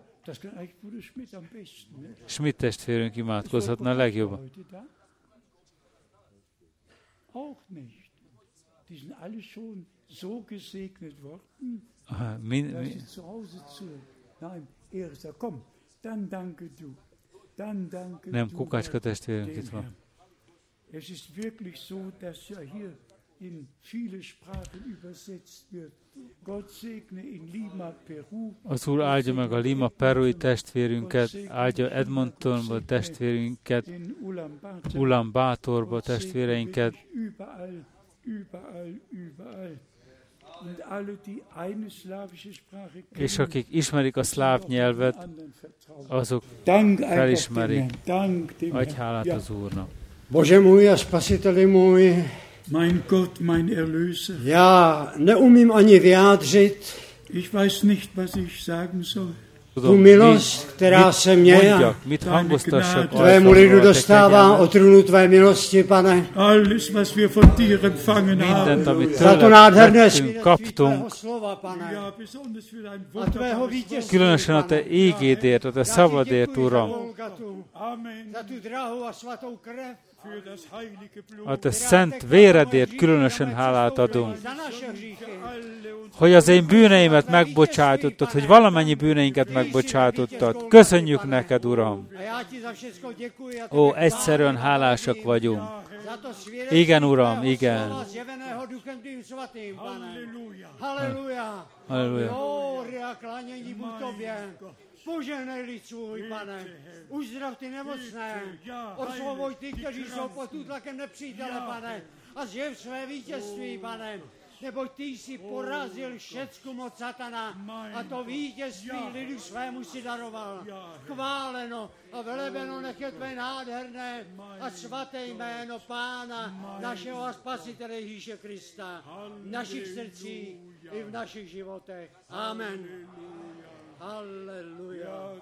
Schmidt testvérünk imádkozhatna a legjobban. Nem, Kukácska testvérünk itt van. Az Úr áldja meg a Lima Perui testvérünket, áldja Edmontonba testvérünket, Ulaanbaatorba testvéreinket, és akik ismerik a szláv nyelvet, azok felismerik. Adj hálát az Úrnak. Bože můj a spasiteli můj, Mein Gott, mein Erlöser. já neumím ani vyjádřit Ich weiß nicht, was ich sagen soll. tu milost, která se mě a tvému lidu dostává o trůnu tvé milosti, pane. Alles, was wir von dir empfangen haben. Za to nádherné svědectví tvého slova, pane. Ja, besonders für dein A tvého vítězství, Különösen a te ígédért, a te szabadért, Uram, Amen. za tu drahou a svatou krev, Für das heilige Blut. a te szent véredért különösen hálát adunk, za naše hříchy. hogy az én bűneimet megbocsátottad, hogy valamennyi bűneinket megbocsátottad. Köszönjük neked, Uram! A já ti za všechno děkuji a Ó, egyszerűen hálásak vagyunk. za to svědectví Igen, Uram, tvého igen. slova zjeveného Duchem tvým svatým, pane. Halleluja. Halleluja. Halleluja. Gloria a klánění buď tobě. Požehnej lid svůj, pane. Uzdrav ty nemocné. Osvoboj ty, kteří jsou pod útlakem nepřítele, pane. A zjev své vítězství, pane. Neboť ty jsi porazil všecku moc satana a to vítězství lidu svému si daroval. Chváleno a velebeno nech je tvé nádherné a svaté jméno Pána, našeho a Spasitele Ježíše Krista. V našich srdcích i v našich životech. Amen. Halleluja.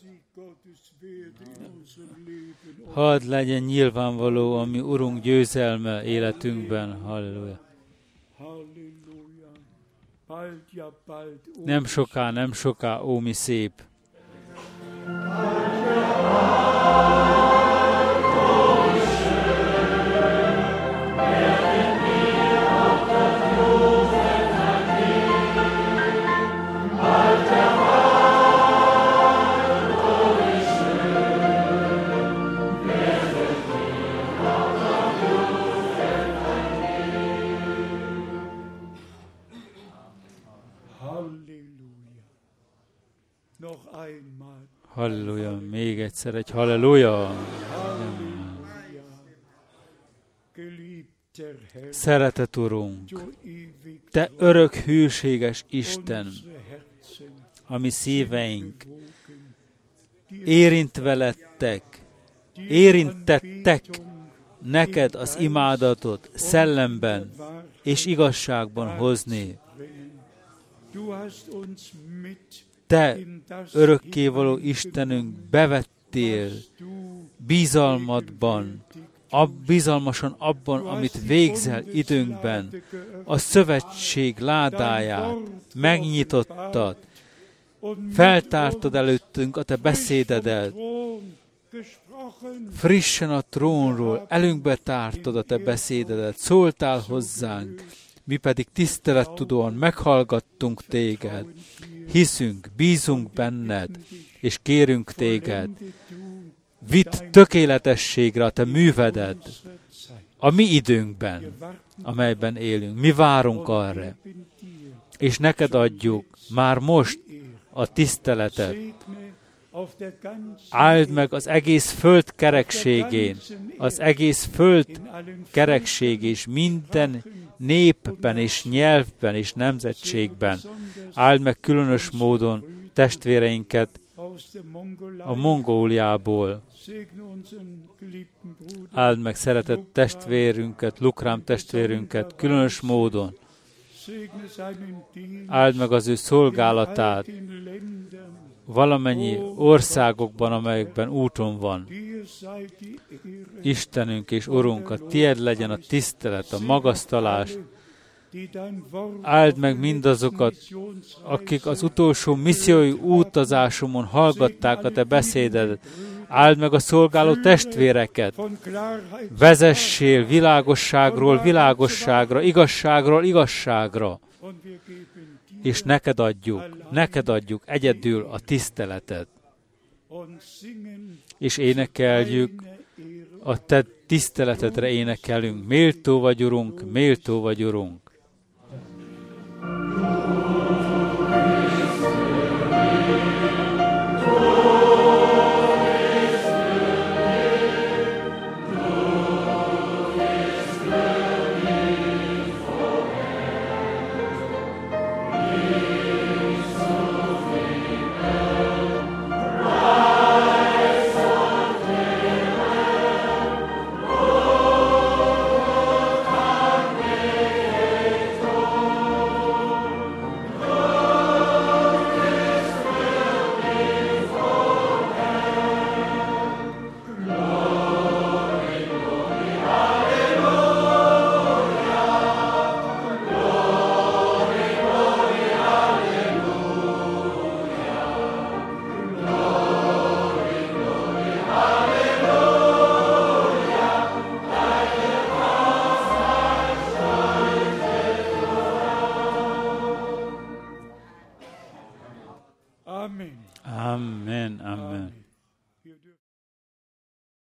Hadd legyen nyilvánvaló a mi Urunk győzelme életünkben. Halleluja. Nem soká, ó mi szép. Halleluja, még egyszer egy halleluja. Szeretet Urunk, Te örök hűséges Isten, a mi szíveink érintettek neked az imádatot szellemben és igazságban hozni. Te, örökkévaló Istenünk, bevettél bízalmadban, bizalmasan abban, amit végzel időnkben, a szövetség ládáját megnyitottad, feltártad előttünk a te beszédedet, frissen a trónról, elünkbe tártad a te beszédedet, szóltál hozzánk, mi pedig tisztelettudóan meghallgattunk téged, hiszünk, bízunk benned, és kérünk téged, vidd tökéletességre a te művedet, a mi időnkben, amelyben élünk. Mi várunk arra, és neked adjuk már most a tiszteletet. Áld meg az egész föld kerekségén, az egész föld kerekség és minden népben és nyelvben és nemzetségben. Áld meg különös módon testvéreinket a Mongóliából. Áld meg szeretett testvérünket, Lukrám testvérünket különös módon. Áld meg az ő szolgálatát valamennyi országokban, amelyekben úton van. Istenünk és Urunk, a tied legyen a tisztelet, a magasztalás. Áld meg mindazokat, akik az utolsó missziói utazásomon hallgatták a te beszédedet. Áld meg a szolgáló testvéreket. Vezessél világosságról világosságra, igazságról igazságra. És neked adjuk egyedül a tiszteletet. És énekeljük, a te tiszteletedre énekelünk. Méltó vagy, Urunk, méltó vagy, Urunk.